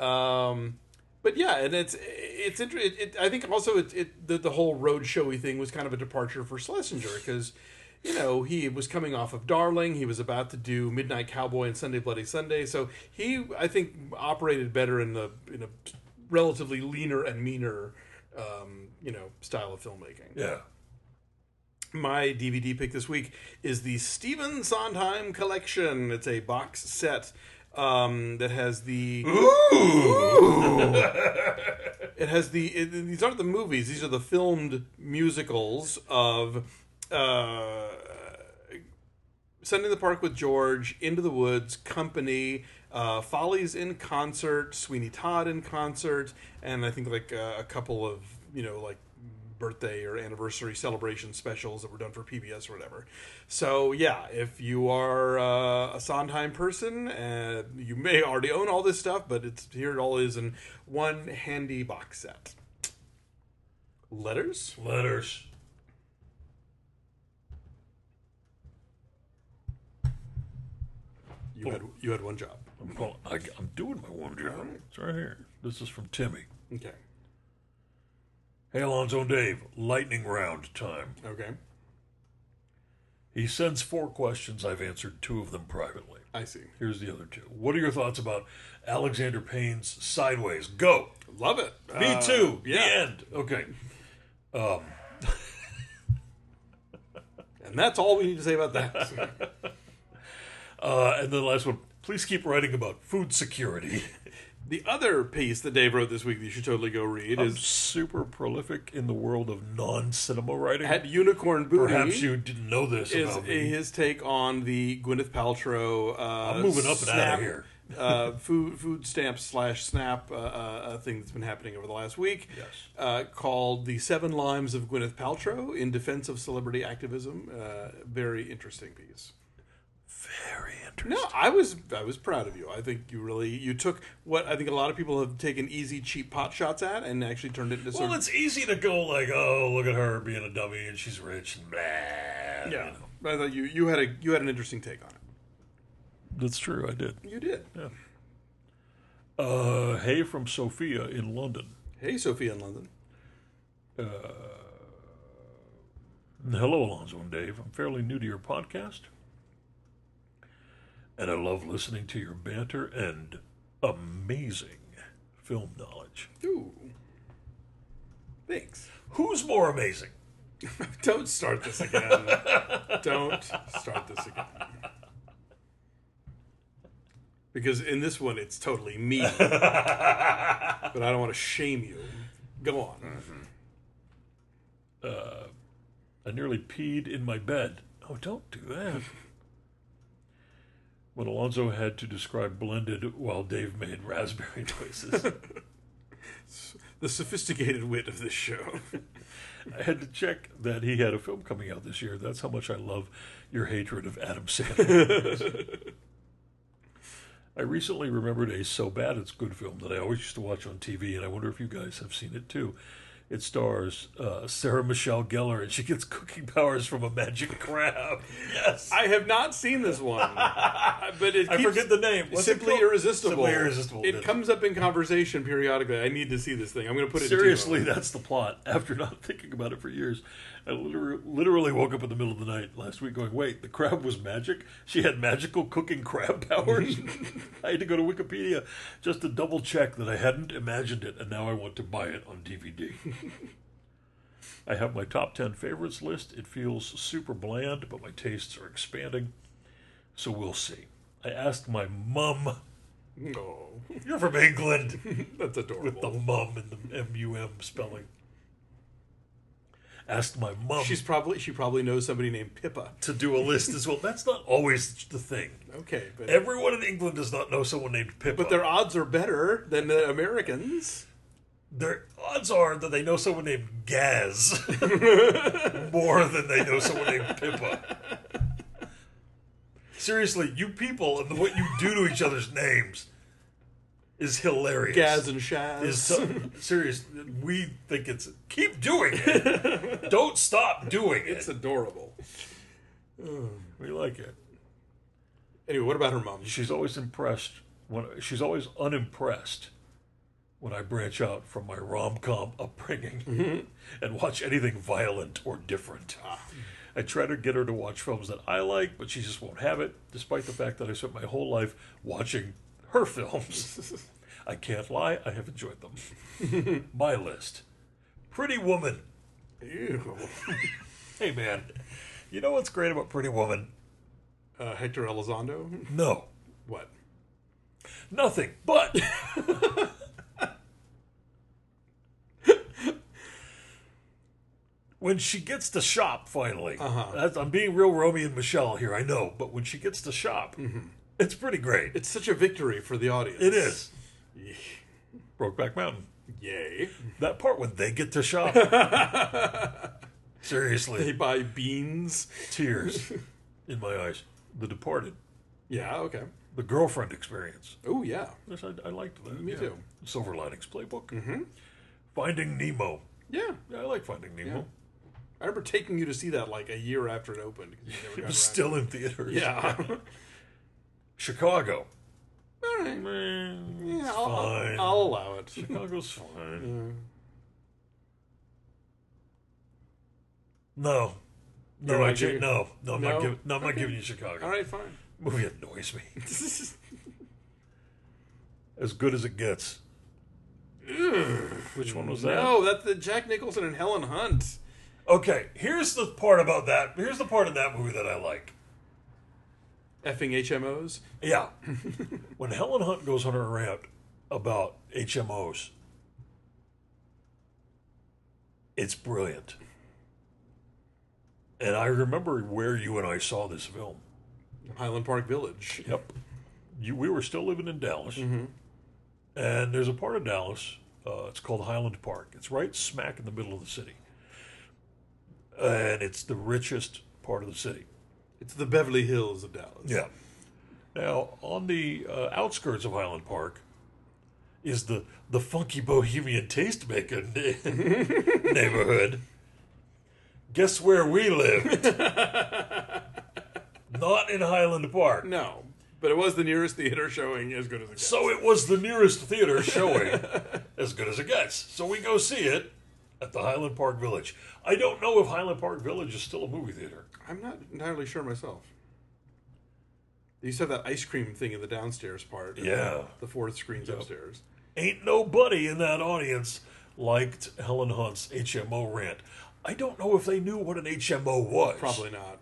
Um, but yeah, and it's it's interesting. It, it, I think also it, it the, the whole road showy thing was kind of a departure for Schlesinger because you know he was coming off of Darling, he was about to do Midnight Cowboy and Sunday Bloody Sunday, so he I think operated better in the in a relatively leaner and meaner um, you know style of filmmaking. Yeah. My D V D pick this week is the Stephen Sondheim Collection. It's a box set um, that has the. Ooh. It has the. It, these aren't the movies. These are the filmed musicals of uh, Sunday in the Park with George, Into the Woods, Company, uh, Follies in Concert, Sweeney Todd in Concert, and I think like uh, a couple of you know like. birthday or anniversary celebration specials that were done for P B S or whatever. So yeah, if you are uh, a Sondheim person, uh, you may already own all this stuff, but it's here it all is in one handy box set. Letters? Letters. You had you had one job. I'm, calling, I, I'm doing my one job. It's right here. This is from Timmy. Okay. Hey, Alonzo and Dave. Lightning round time. Okay. He sends four questions. I've answered two of them privately. I see. Here's the other two. What are your thoughts about Alexander Payne's Sideways? Go. Love it. Me Uh, too. yeah. The end. Okay. Um, And that's all we need to say about that. uh, and then the last one. Please keep writing about food security. The other piece that Dave wrote this week that you should totally go read I'm is super prolific in the world of non-cinema writing. at Unicorn Booty. Perhaps you didn't know this is about me. his take on the Gwyneth Paltrow. Uh, I'm moving up and snap, out of here. uh, food food stamp slash snap uh, uh, thing that's been happening over the last week. Yes. Uh, called "The Seven Limes of Gwyneth Paltrow in Defense of Celebrity Activism." Uh, very interesting piece. Very interesting. No, I was I was proud of you. I think you really you took what I think a lot of people have taken easy, cheap pot shots at, and actually turned it into sort Well, of it's easy to go like, oh, look at her being a dummy and she's rich and blah. yeah. You know. But I thought you you had a you had an interesting take on it. That's true. I did. You did. Yeah. Uh, hey from Sophia in London. Hey, Sophia in London. Hello, Alonzo and Dave. I'm fairly new to your podcast, and I love listening to your banter and amazing film knowledge. Ooh. Thanks. Who's more amazing? Don't start this again. Don't start this again. Because in this one, it's totally me. But I don't want to shame you. Go on. I nearly peed in my bed. Oh, don't do that. when Alonzo had to describe blended while Dave made raspberry noises. The sophisticated wit of this show. I had to check that he had a film coming out this year. That's how much I love your hatred of Adam Sandler. I recently remembered a so bad it's good film that I always used to watch on T V, and I wonder if you guys have seen it too. It stars uh, Sarah Michelle Gellar, and she gets cooking powers from a magic crab. Yes. I have not seen this one, but it I keeps forget the name. What's it Simply called? Irresistible. Simply Irresistible. It Yes. comes up in conversation periodically. I need to see this thing. I'm going to put it Seriously, in T V. that's the plot. After not thinking about it for years, I literally, literally woke up in the middle of the night last week going, wait, the crab was magic? She had magical cooking crab powers? I had to go to Wikipedia just to double check that I hadn't imagined it, and now I want to buy it on D V D. I have my top ten favorites list. It feels super bland, but my tastes are expanding, so we'll see. I asked my mum. Oh, You're from England. that's adorable. With the mum and the M U M spelling. Asked my mum She's probably she probably knows somebody named Pippa. to do a list as well. That's not always the thing. Okay, but Everyone in England does not know someone named Pippa. but their odds are better than the Americans. Their odds are that they know someone named Gaz more than they know someone named Pippa. Seriously, you people and what you do to each other's names is hilarious. Gaz and Shaz. Is so, serious. We think it's keep doing it. Don't stop doing it. It's adorable. We like it. Anyway, what about her mom? She's always impressed when she's always unimpressed when I branch out from my rom-com upbringing Mm-hmm. and watch anything violent or different. Ah. I try to get her to watch films that I like, but she just won't have it, despite the fact that I spent my whole life watching her films. I can't lie, I have enjoyed them. My list. Pretty Woman. Ew. Hey man, you know what's great about Pretty Woman? Uh, Hector Elizondo? No. What? Nothing, but... when she gets to shop, finally, Uh-huh. that's, I'm being real Romeo and Michelle here, I know, but when she gets to shop, it's pretty great. It's such a victory for the audience. It is. Brokeback Mountain. Yay. That part when they get to shop. Seriously. They buy beans. Tears in my eyes. The Departed. Yeah, okay. The Girlfriend Experience. Oh, yeah. Yes, I, I liked that. Me yeah. too. Silver Linings Playbook. Mm-hmm. Finding Nemo. Yeah. Yeah, I like Finding Nemo. Yeah. I remember taking you to see that like a year after it opened. 'cause you never It got was around still in theaters. to it. Yeah. Chicago. All right. Eh, Yeah, it's I'll, fine. I'll, I'll allow it. Chicago's fine. Yeah. No. No, You're I not cha- giving- no, no, I'm No? not giving. No, I'm not Okay. giving you Chicago. All right, fine. Movie annoys me. As good as it gets. Which one was that? No, that's the Jack Nicholson and Helen Hunt. Okay, here's the part about that. Here's the part in that movie that I like. Effing H M Os. Yeah, when Helen Hunt goes on her rant about H M Os, it's brilliant. And I remember where you and I saw this film. Highland Park Village. Yep. You, we were still living in Dallas. Mm-hmm. And there's a part of Dallas, uh, it's called Highland Park. It's right smack in the middle of the city. And it's the richest part of the city. It's the Beverly Hills of Dallas. Yeah. Now, on the uh, outskirts of Highland Park is the, the funky bohemian tastemaker na- neighborhood. Guess where we lived? Not in Highland Park. No, but it was the nearest theater showing as good as it gets. So it was the nearest theater showing as good as it gets. So we go see it at the Highland Park Village. I don't know if Highland Park Village is still a movie theater. I'm not entirely sure myself. They used to have that ice cream thing in the downstairs part. and Yeah. The fourth screens upstairs. Ain't nobody in that audience liked Helen Hunt's H M O rant. I don't know if they knew what an H M O was. Probably not.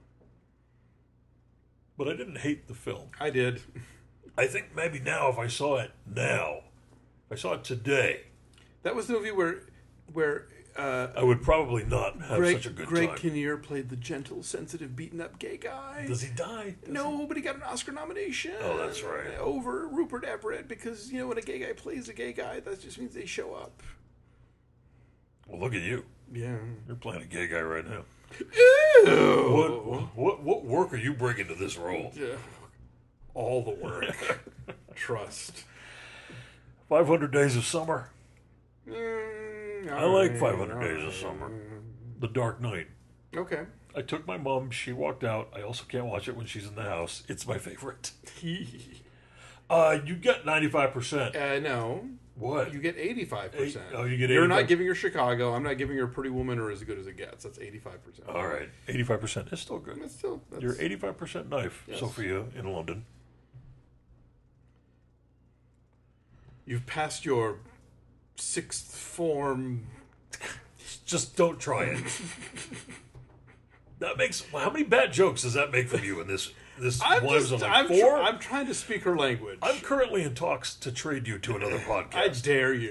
But I didn't hate the film. I did. I think maybe now, if I saw it now, if I saw it today, That was the movie where where Uh, I would probably not have Greg, such a good Greg time. Kinnear played the gentle, sensitive, beaten-up gay guy. Does he die? Does No, but he got an Oscar nomination. Oh, that's right. Over Rupert Everett, because, you know, when a gay guy plays a gay guy, that just means they show up. he? Well, look at you. Yeah. You're playing a gay guy right now. Ew. What, what what work are you bringing to this role? Yeah. All the work. Trust. five hundred Days of Summer. Mm, I like alright, five hundred Days of alright. Summer. The Dark Knight. Okay. I took my mom. She walked out. I also can't watch it when she's in the house. It's my favorite. uh, you get ninety-five percent. uh, no. What? You get eighty-five percent. Eight- oh, you get You're not eighty-five. giving her Chicago. I'm not giving her Pretty Woman or As Good as It Gets. That's eighty-five percent. All right. eighty-five percent is still good. That's still... That's, You're eighty-five percent knife, Yes. Sophia, in London. You've passed your sixth form... Just don't try it. That makes... How many bad jokes does that make from you in this... This I'm, one just, was like I'm, tr- four? I'm trying to speak her language. I'm currently in talks to trade you to another I podcast. dare you.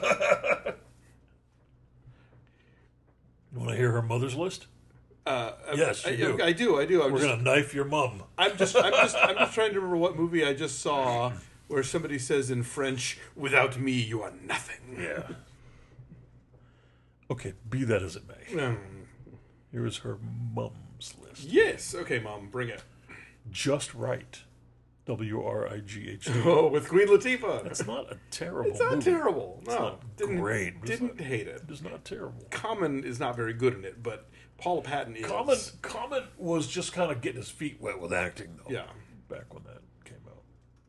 You want to hear her mother's list? Uh, Yes, I, you do. I, I do. I do. I'm We're just, going to knife your mum. I'm just, I'm just, I'm just trying to remember what movie I just saw where somebody says in French, "Without me, you are nothing." Yeah. Okay, be that as it may. Um, Here is her mum's list. yes. Okay, Mom, bring it. Just Right. W R I G H T. Oh, with Queen Latifah. That's not a terrible It's not movie. terrible. No, not didn't, great, but it's Didn't not- hate it. It is not terrible. Common is not very good in it, but Paula Patton is. Common, Common was just kind of getting his feet wet with acting, though. Yeah. Back when that came out.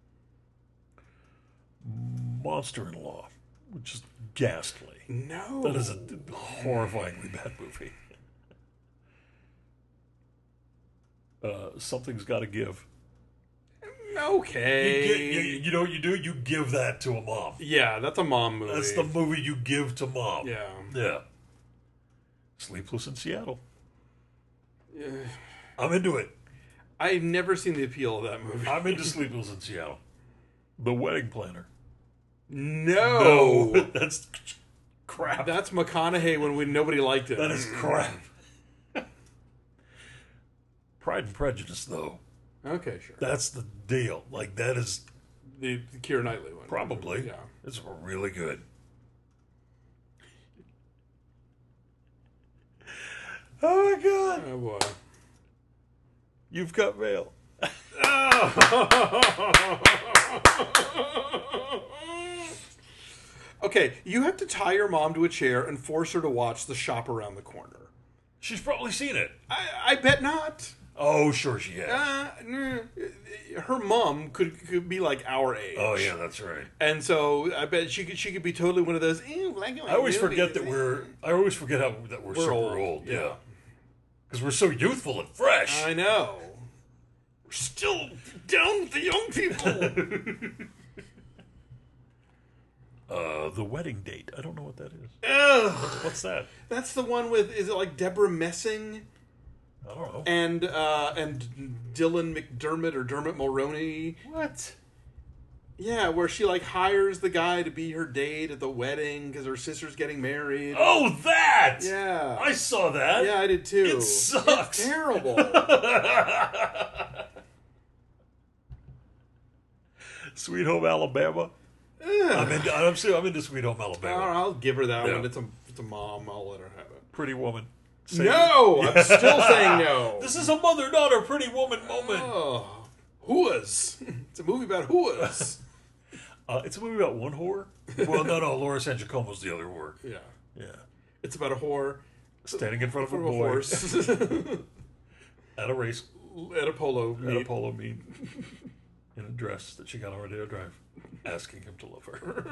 Monster-in-Law, which is ghastly. No. That is a horrifyingly bad movie. Uh, Something's Got to Give. Okay. You, get, you, you know what you do? You give that to a mom. Yeah, that's a mom movie. That's the movie you give to mom. Yeah. Yeah. Sleepless in Seattle. Yeah. I'm into it. I've never seen the appeal of that movie. I'm into Sleepless in Seattle. The Wedding Planner. No. No, that's crap. That's McConaughey when we nobody liked it. That is crap. Pride and Prejudice, though. Okay, sure. That's the deal. Like, that is The, the Keira Knightley one. probably. Yeah. It's really good. Oh, my God. Oh, boy. You've Got Mail. Okay, you have to tie your mom to a chair and force her to watch The Shop Around the Corner. She's probably seen it. I, I bet not. Oh, sure she has. Uh, nah. Her mom could could be like our age. Oh, yeah, that's right. And so I bet she could she could be totally one of those. "Ew, black and white I always movies." forget that we're. I always forget how that we're, We're super old, old. yeah. Yeah, because we're so youthful and fresh. I know. We're still down with the young people. uh, The Wedding Date. I don't know what that is. Ugh. What's that? That's the one with, is it like Deborah Messing I don't know. and uh, and Dylan McDermott or Dermot Mulroney? What? Yeah, where she like hires the guy to be her date at the wedding because her sister's getting married. Oh, that! Yeah. I saw that. Yeah, I did too. It sucks. It's terrible. Sweet Home Alabama. I'm into. I'm, still, I'm into Sweet Home Alabama. I'll, I'll give her that Yeah. one. It's a it's a mom. I'll let her have it. Pretty Woman. Same. No, I'm still saying no. This is a mother-daughter Pretty Woman moment. Oh, whoas! It's a movie about whoas. Uh, it's a movie about one whore. Well, no, no. Laura San Giacomo's the other whore. Yeah, Yeah. it's about a whore Standing in front of a from a boy horse at a race, at a polo at a meet. polo meet, in a dress that she got on her day to drive, asking him to love her.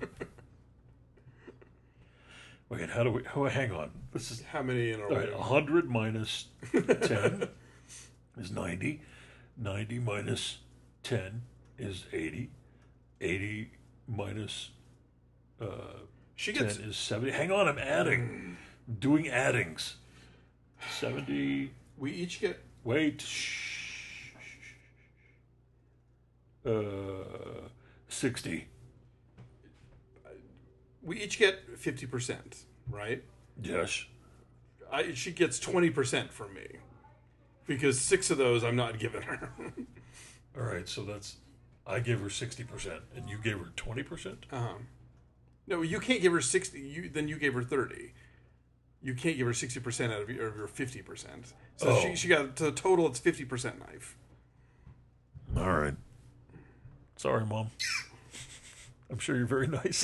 Wait, how do we? Oh, hang on. This is How many in a all right. row? one hundred minus ten is ninety. ninety minus ten is eighty. eighty minus uh, She ten gets is seventy. Hang on, I'm adding. I'm doing addings. seventy. we each get Wait. Shh. Uh, sixty. we each get fifty percent, right? Yes. I, she gets twenty percent from me. Because six of those I'm not giving her. All right, so that's... I gave her sixty percent, and you gave her twenty percent? Uh-huh. No, you can't give her sixty. You, then you gave her thirty. You can't give her sixty percent out of your, of your fifty percent. So Oh. she, she got, to the total, it's fifty percent knife. All right. Sorry, Mom. I'm sure you're very nice.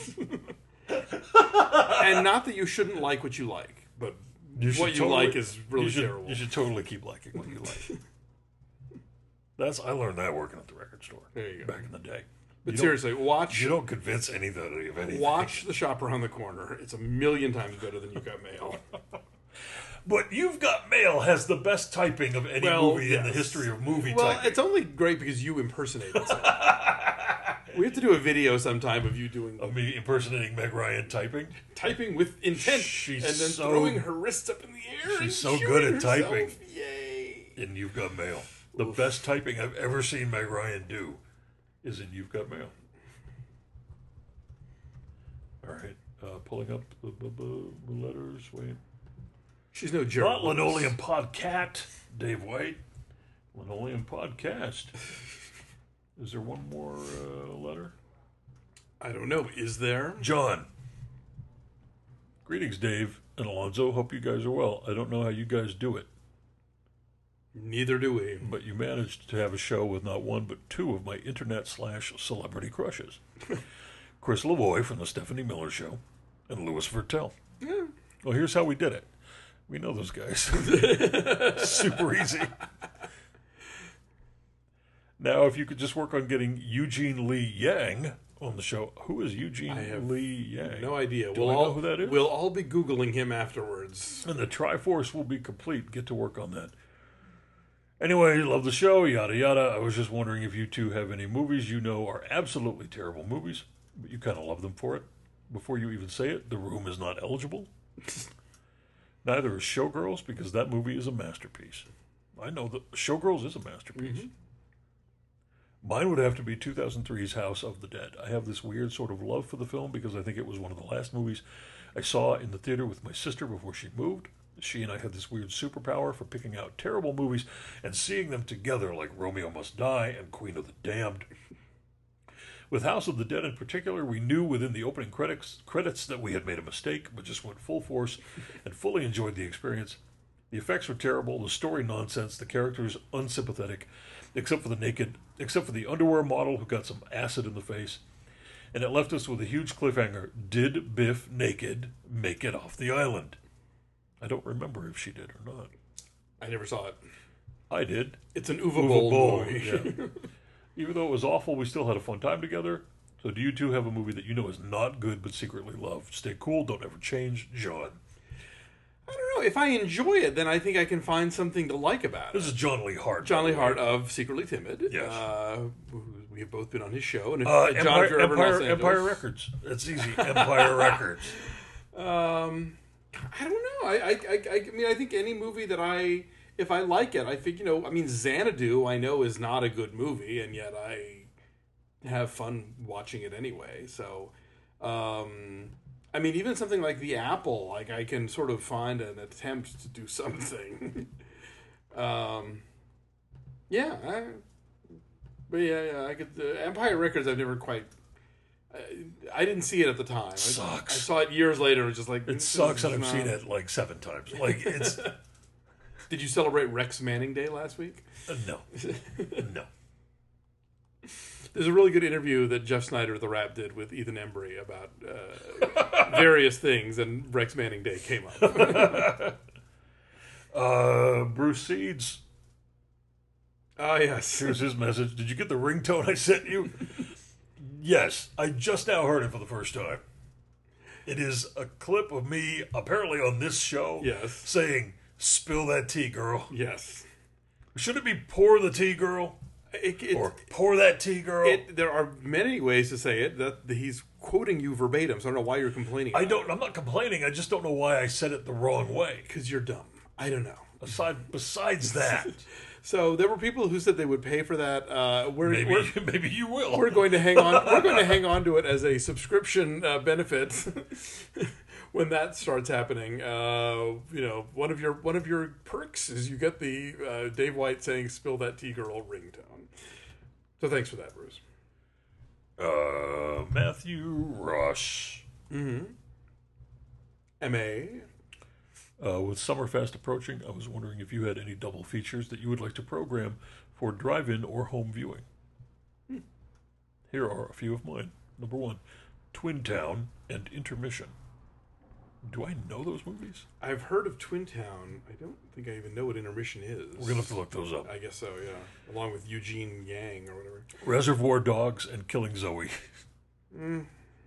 And not that you shouldn't like what you like, but You should what you totally- like is really you should, terrible. You should totally keep liking what you like. That's I learned that working at the record store. There you go. Back in the day. But You seriously, don't, watch you don't convince anybody of anything. watch The Shop Around the Corner. It's a million times better than You Got Mail. But You've Got Mail has the best typing of any Well, movie in the yes. history of movie Well, typing. it's only great because you impersonate it. We have to do a video sometime of you doing Of me impersonating Meg Ryan typing. typing with intent She's and then so- throwing her wrists up in the air. she's and so shooting good at herself. typing. Yay! In You've Got Mail. The best typing I've ever seen Meg Ryan do is in You've Got Mail. All right. Uh, pulling up the, the, the letters. Wait. She's no jerk. Not Linoleum Podcat, Dave White. Linoleum Podcast. Is there one more uh, letter? I don't know. Is there? John. Greetings, Dave and Alonzo. Hope you guys are well. I don't know how you guys do it, Neither do we. but you managed to have a show with not one but two of my internet slash celebrity crushes. Chris Lavoie from the Stephanie Miller Show and Louis Vertel. Yeah. Well, here's how we did it. We know those guys. Super easy. Now, if you could just work on getting Eugene Lee Yang on the show. Who is Eugene I have Lee Yang? No idea. Do we'll I all, know who that is? We'll all be Googling him afterwards. And the Triforce will be complete. Get to work on that. Anyway, love the show, yada yada. I was just wondering if you two have any movies you know are absolutely terrible movies, but you kind of love them for it. Before you even say it, The Room is not eligible. Neither is Showgirls, because that movie is a masterpiece. I know that Showgirls is a masterpiece. Mm-hmm. Mine would have to be two thousand three's House of the Dead. I have this weird sort of love for the film because I think it was one of the last movies I saw in the theater with my sister before she moved. She and I had this weird superpower for picking out terrible movies and seeing them together, like Romeo Must Die and Queen of the Damned. With House of the Dead in particular, we knew within the opening credits, credits that we had made a mistake, but just went full force and fully enjoyed the experience. The effects were terrible, the story nonsense, the characters unsympathetic, except for the naked, except for the underwear model who got some acid in the face. And it left us with a huge cliffhanger. Did Biff naked make it off the island? I don't remember if she did or not. I never saw it. I did. It's an Uwe Uwe Boll Boll, movie. yeah. Even though it was awful, we still had a fun time together. So do you two have a movie that you know is not good but secretly love? Stay cool, don't ever change. John. I don't know. If I enjoy it, then I think I can find something to like about it. This is John Lee Hart. John Lee by the Hart way. of Secretly Timid. Yes. Uh, who- we have both been on his show. And if, Uh, John, Empire, if you're ever in Los Empire, Angeles- Empire Records. That's easy. Empire Records. Um, I don't know. I, I, I, I mean, I think any movie that I, if I like it, I think, you know, I mean, Xanadu, I know is not a good movie, and yet I have fun watching it anyway. So, um, I mean, even something like The Apple, like I can sort of find an attempt to do something. um, yeah, I, but yeah, yeah, I could. The Empire Records, I've never quite. I, I didn't see it at the time. I, Sucks. I saw it years later. and was just like It this sucks, is and I've not- seen it like seven times. Like it's Did you celebrate Rex Manning Day last week? uh, no, no. There's a really good interview that Jeff Snyder, the Rap, did with Ethan Embry about uh, various things, and Rex Manning Day came up. Uh, Bruce Seeds. Oh, yes. Here's his message. Did you get the ringtone I sent you? Yes, I just now heard it for the first time. It is a clip of me, apparently on this show, Yes. saying, "Spill that tea, girl." Yes. Should it be "pour the tea, girl"? It, it, Or "pour that tea, girl"? it, there are many ways to say it. That he's quoting you verbatim, so I don't know why you're complaining. I don't. I'm not complaining. I just don't know why I said it the wrong way. Because you're dumb. I don't know. Aside, besides that, So there were people who said they would pay for that. Uh, we're, maybe we're, maybe you will. we're going to hang on. We're going to hang on to it as a subscription uh, benefit, when that starts happening, uh, you know, one of your one of your perks is you get the uh, Dave White saying "Spill that tea, girl" ringtone. So thanks for that, Bruce. Uh, Matthew Rush. Mm-hmm. M A. Uh, with Summerfest approaching, I was wondering if you had any double features that you would like to program for drive-in or home viewing. Hmm. Here are a few of mine. Number one, Twin Town and Intermission. Do I know those movies? I've heard of Twin Town. I don't think I even know what Intermission is. We're going to have to look those up. I guess so, yeah. Along with Eugene Yang or whatever. Reservoir Dogs and Killing Zoe. Mm.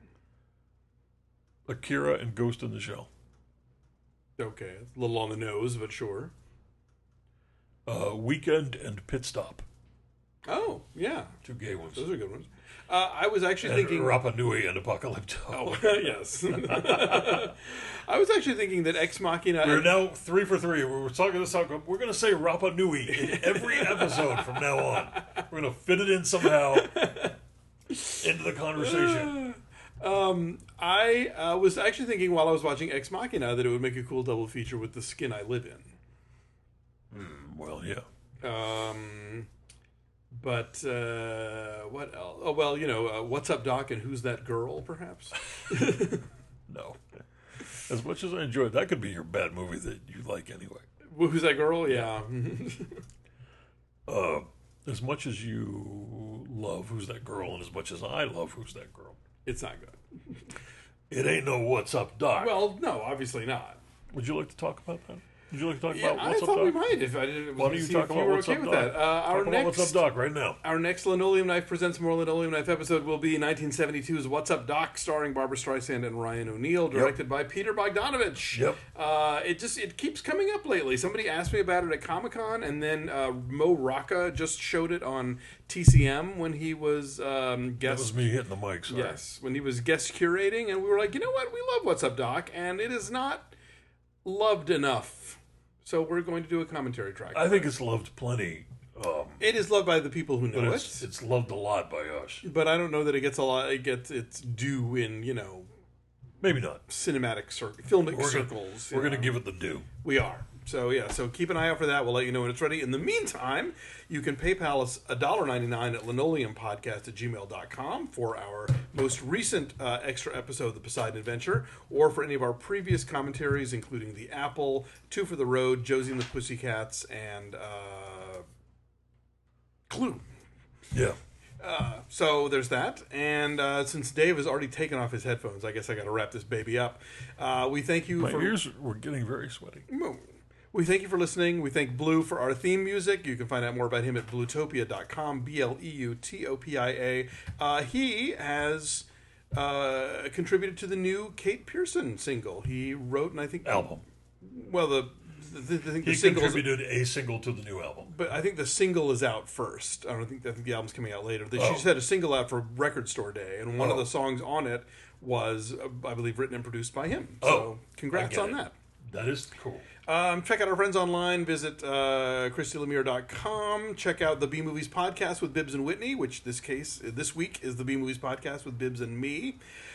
Akira and Ghost in the Shell. Okay, it's a little on the nose, but sure. Uh, Weekend and Pit Stop. Oh, yeah. Two gay ones. Those are good ones. Uh, I was actually and thinking... Rapa Nui and Apocalypto. Oh, yes. I was actually thinking that Ex Machina... We're now three for three. We're talking this out. We're going to say Rapa Nui in every episode from now on. We're going to fit it in somehow into the conversation. Um, I uh, was actually thinking while I was watching Ex Machina that it would make a cool double feature with The Skin I Live In. Mm, well, yeah. Um, but uh, what else? Oh, well, you know, uh, What's Up, Doc, and Who's That Girl, perhaps? No. As much as I enjoyed, that could be your bad movie that you like anyway. Who's That Girl? Yeah. uh, as much as you love Who's That Girl, and as much as I love Who's That Girl, it's not good. It ain't no What's Up, Doc. Well, no, obviously not. Would you like to talk about that? Would you like to talk Yeah, about What's I Up, thought Doc? we might. If I did, Why don't you talk if about you were What's okay Up, with Doc? that. Uh, our talk about next, What's Up, Doc, right now. Our next Linoleum Knife presents more Linoleum Knife episode will be nineteen seventy-two's What's Up, Doc, starring Barbara Streisand and Ryan O'Neal, directed yep. by Peter Bogdanovich. Yep. Uh, it just it keeps coming up lately. Somebody asked me about it at Comic-Con, and then uh, Mo Rocca just showed it on T C M when he was um, guest. That was me hitting the mic, sorry. Yes, when he was guest curating, and we were like, you know what, we love What's Up, Doc, and it is not loved enough. So we're going to do a commentary track. I think it's loved plenty. Um, it is loved by the people who know but it's, it. It's loved a lot by us. But I don't know that it gets a lot. It gets its due in you know, maybe not cinematic circle, filmic we're circles. Gonna, we're going to give it the due. We are. So yeah. So keep an eye out for that. We'll let you know when it's ready. In the meantime, you can PayPal us one dollar ninety-nine at linoleumpodcast at gmail dot com for our most recent uh, extra episode of the Poseidon Adventure, or for any of our previous commentaries, including The Apple, Two for the Road, Josie and the Pussycats, and uh, Clue. Yeah. Uh, so there's that, and uh, since Dave has already taken off his headphones, I guess I got to wrap this baby up. Uh, we thank you. My for... ears were getting very sweaty. We thank you for listening. We thank Blue for our theme music. You can find out more about him at bluetopia dot com, B L E U T O P I A. Uh, he has uh, contributed to the new Kate Pearson single. He wrote, and I think... Album. Well, the... the, the, the he single contributed a single to the new album. But I think the single is out first. I don't think I think the album's coming out later. She oh. just had a single out for Record Store Day, and one oh. of the songs on it was, uh, I believe, written and produced by him. So oh, congrats on it. that. That is cool. Um, check out our friends online. Visit uh, Christy Lemire dot com. Check out the B Movies podcast with Bibbs and Whitney, which this case this week is the B Movies podcast with Bibbs and me.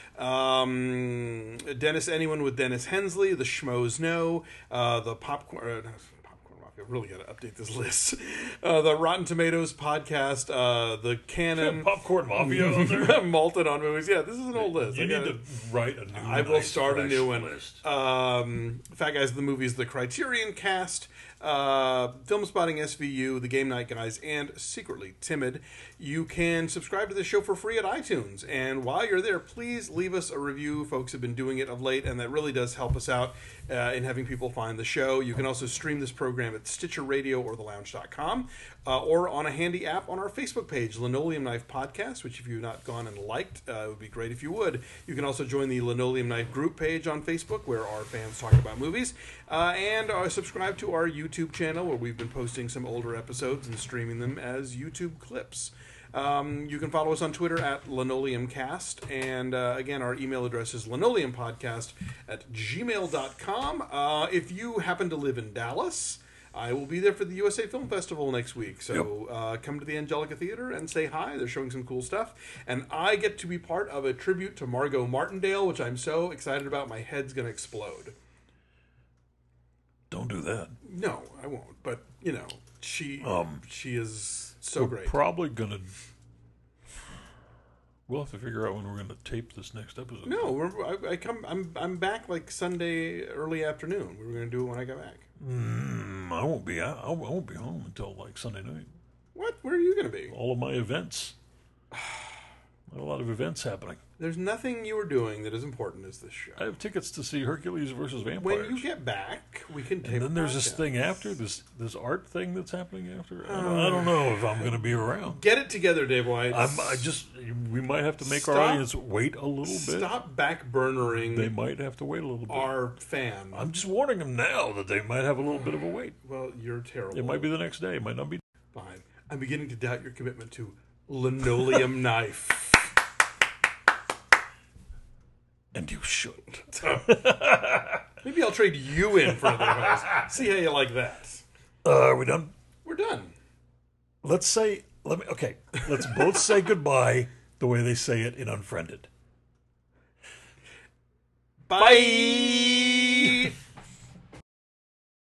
Um, Dennis Anyone with Dennis Hensley. The Schmoes Know. Uh, the Popcorn. Uh, I've really got to update this list. Uh, the Rotten Tomatoes podcast, uh, the Canon Popcorn Mafia on there? Malted on Movies. Yeah, this is an old list. You I need gotta, to write a new. I will nice, start a new one. List. Um, Fat Guys of the Movies, the Criterion Cast, uh, Film Spotting S V U, the Game Night Guys, and Secretly Timid. You can subscribe to the show for free at iTunes, and while you're there, please leave us a review. Folks have been doing it of late, and that really does help us out uh, in having people find the show. You can also stream this program at Stitcher Radio or the lounge dot com, uh, or on a handy app on our Facebook page, Linoleum Knife Podcast, which if you've not gone and liked, uh, it would be great if you would. You can also join the Linoleum Knife group page on Facebook, where our fans talk about movies, uh, and uh, subscribe to our YouTube channel, where we've been posting some older episodes and streaming them as YouTube clips. Um, you can follow us on Twitter at LinoleumCast, and uh, again, our email address is linoleumpodcast at gmail dot com. Uh, if you happen to live in Dallas, I will be there for the U S A Film Festival next week. So yep. uh, come to the Angelica Theater and say hi. They're showing some cool stuff. And I get to be part of a tribute to Margot Martindale, which I'm so excited about. My head's going to explode. Don't do that. No, I won't. But, you know, she um, she is so we're great. Probably going to... We'll have to figure out when we're going to tape this next episode. No, we're, I, I come. I'm I'm back like Sunday early afternoon. We were going to do it when I got back. Mm, I won't be out. I won't be home until like Sunday night. What? Where are you going to be? All of my events. A lot of events happening. There's nothing you are doing that is important as this show. I have tickets to see Hercules versus Vampires. When you get back, we can take. And then there's this thing after this this art thing that's happening after. I don't, I don't know if I'm going to be around. Get it together, Dave White. I'm, I just we might have to make stop, our audience wait a little bit. Stop backburnering. They might have to wait a little bit. Our fan. I'm just warning them now that they might have a little bit of a wait. Well, you're terrible. It might be the next day. It might not be. Fine. I'm beginning to doubt your commitment to Linoleum Knife. And you should. Maybe I'll trade you in for other hosts. See how you like that. Uh, are we done? We're done. Let's say, let me, okay, let's both say goodbye the way they say it in Unfriended. Bye. Bye.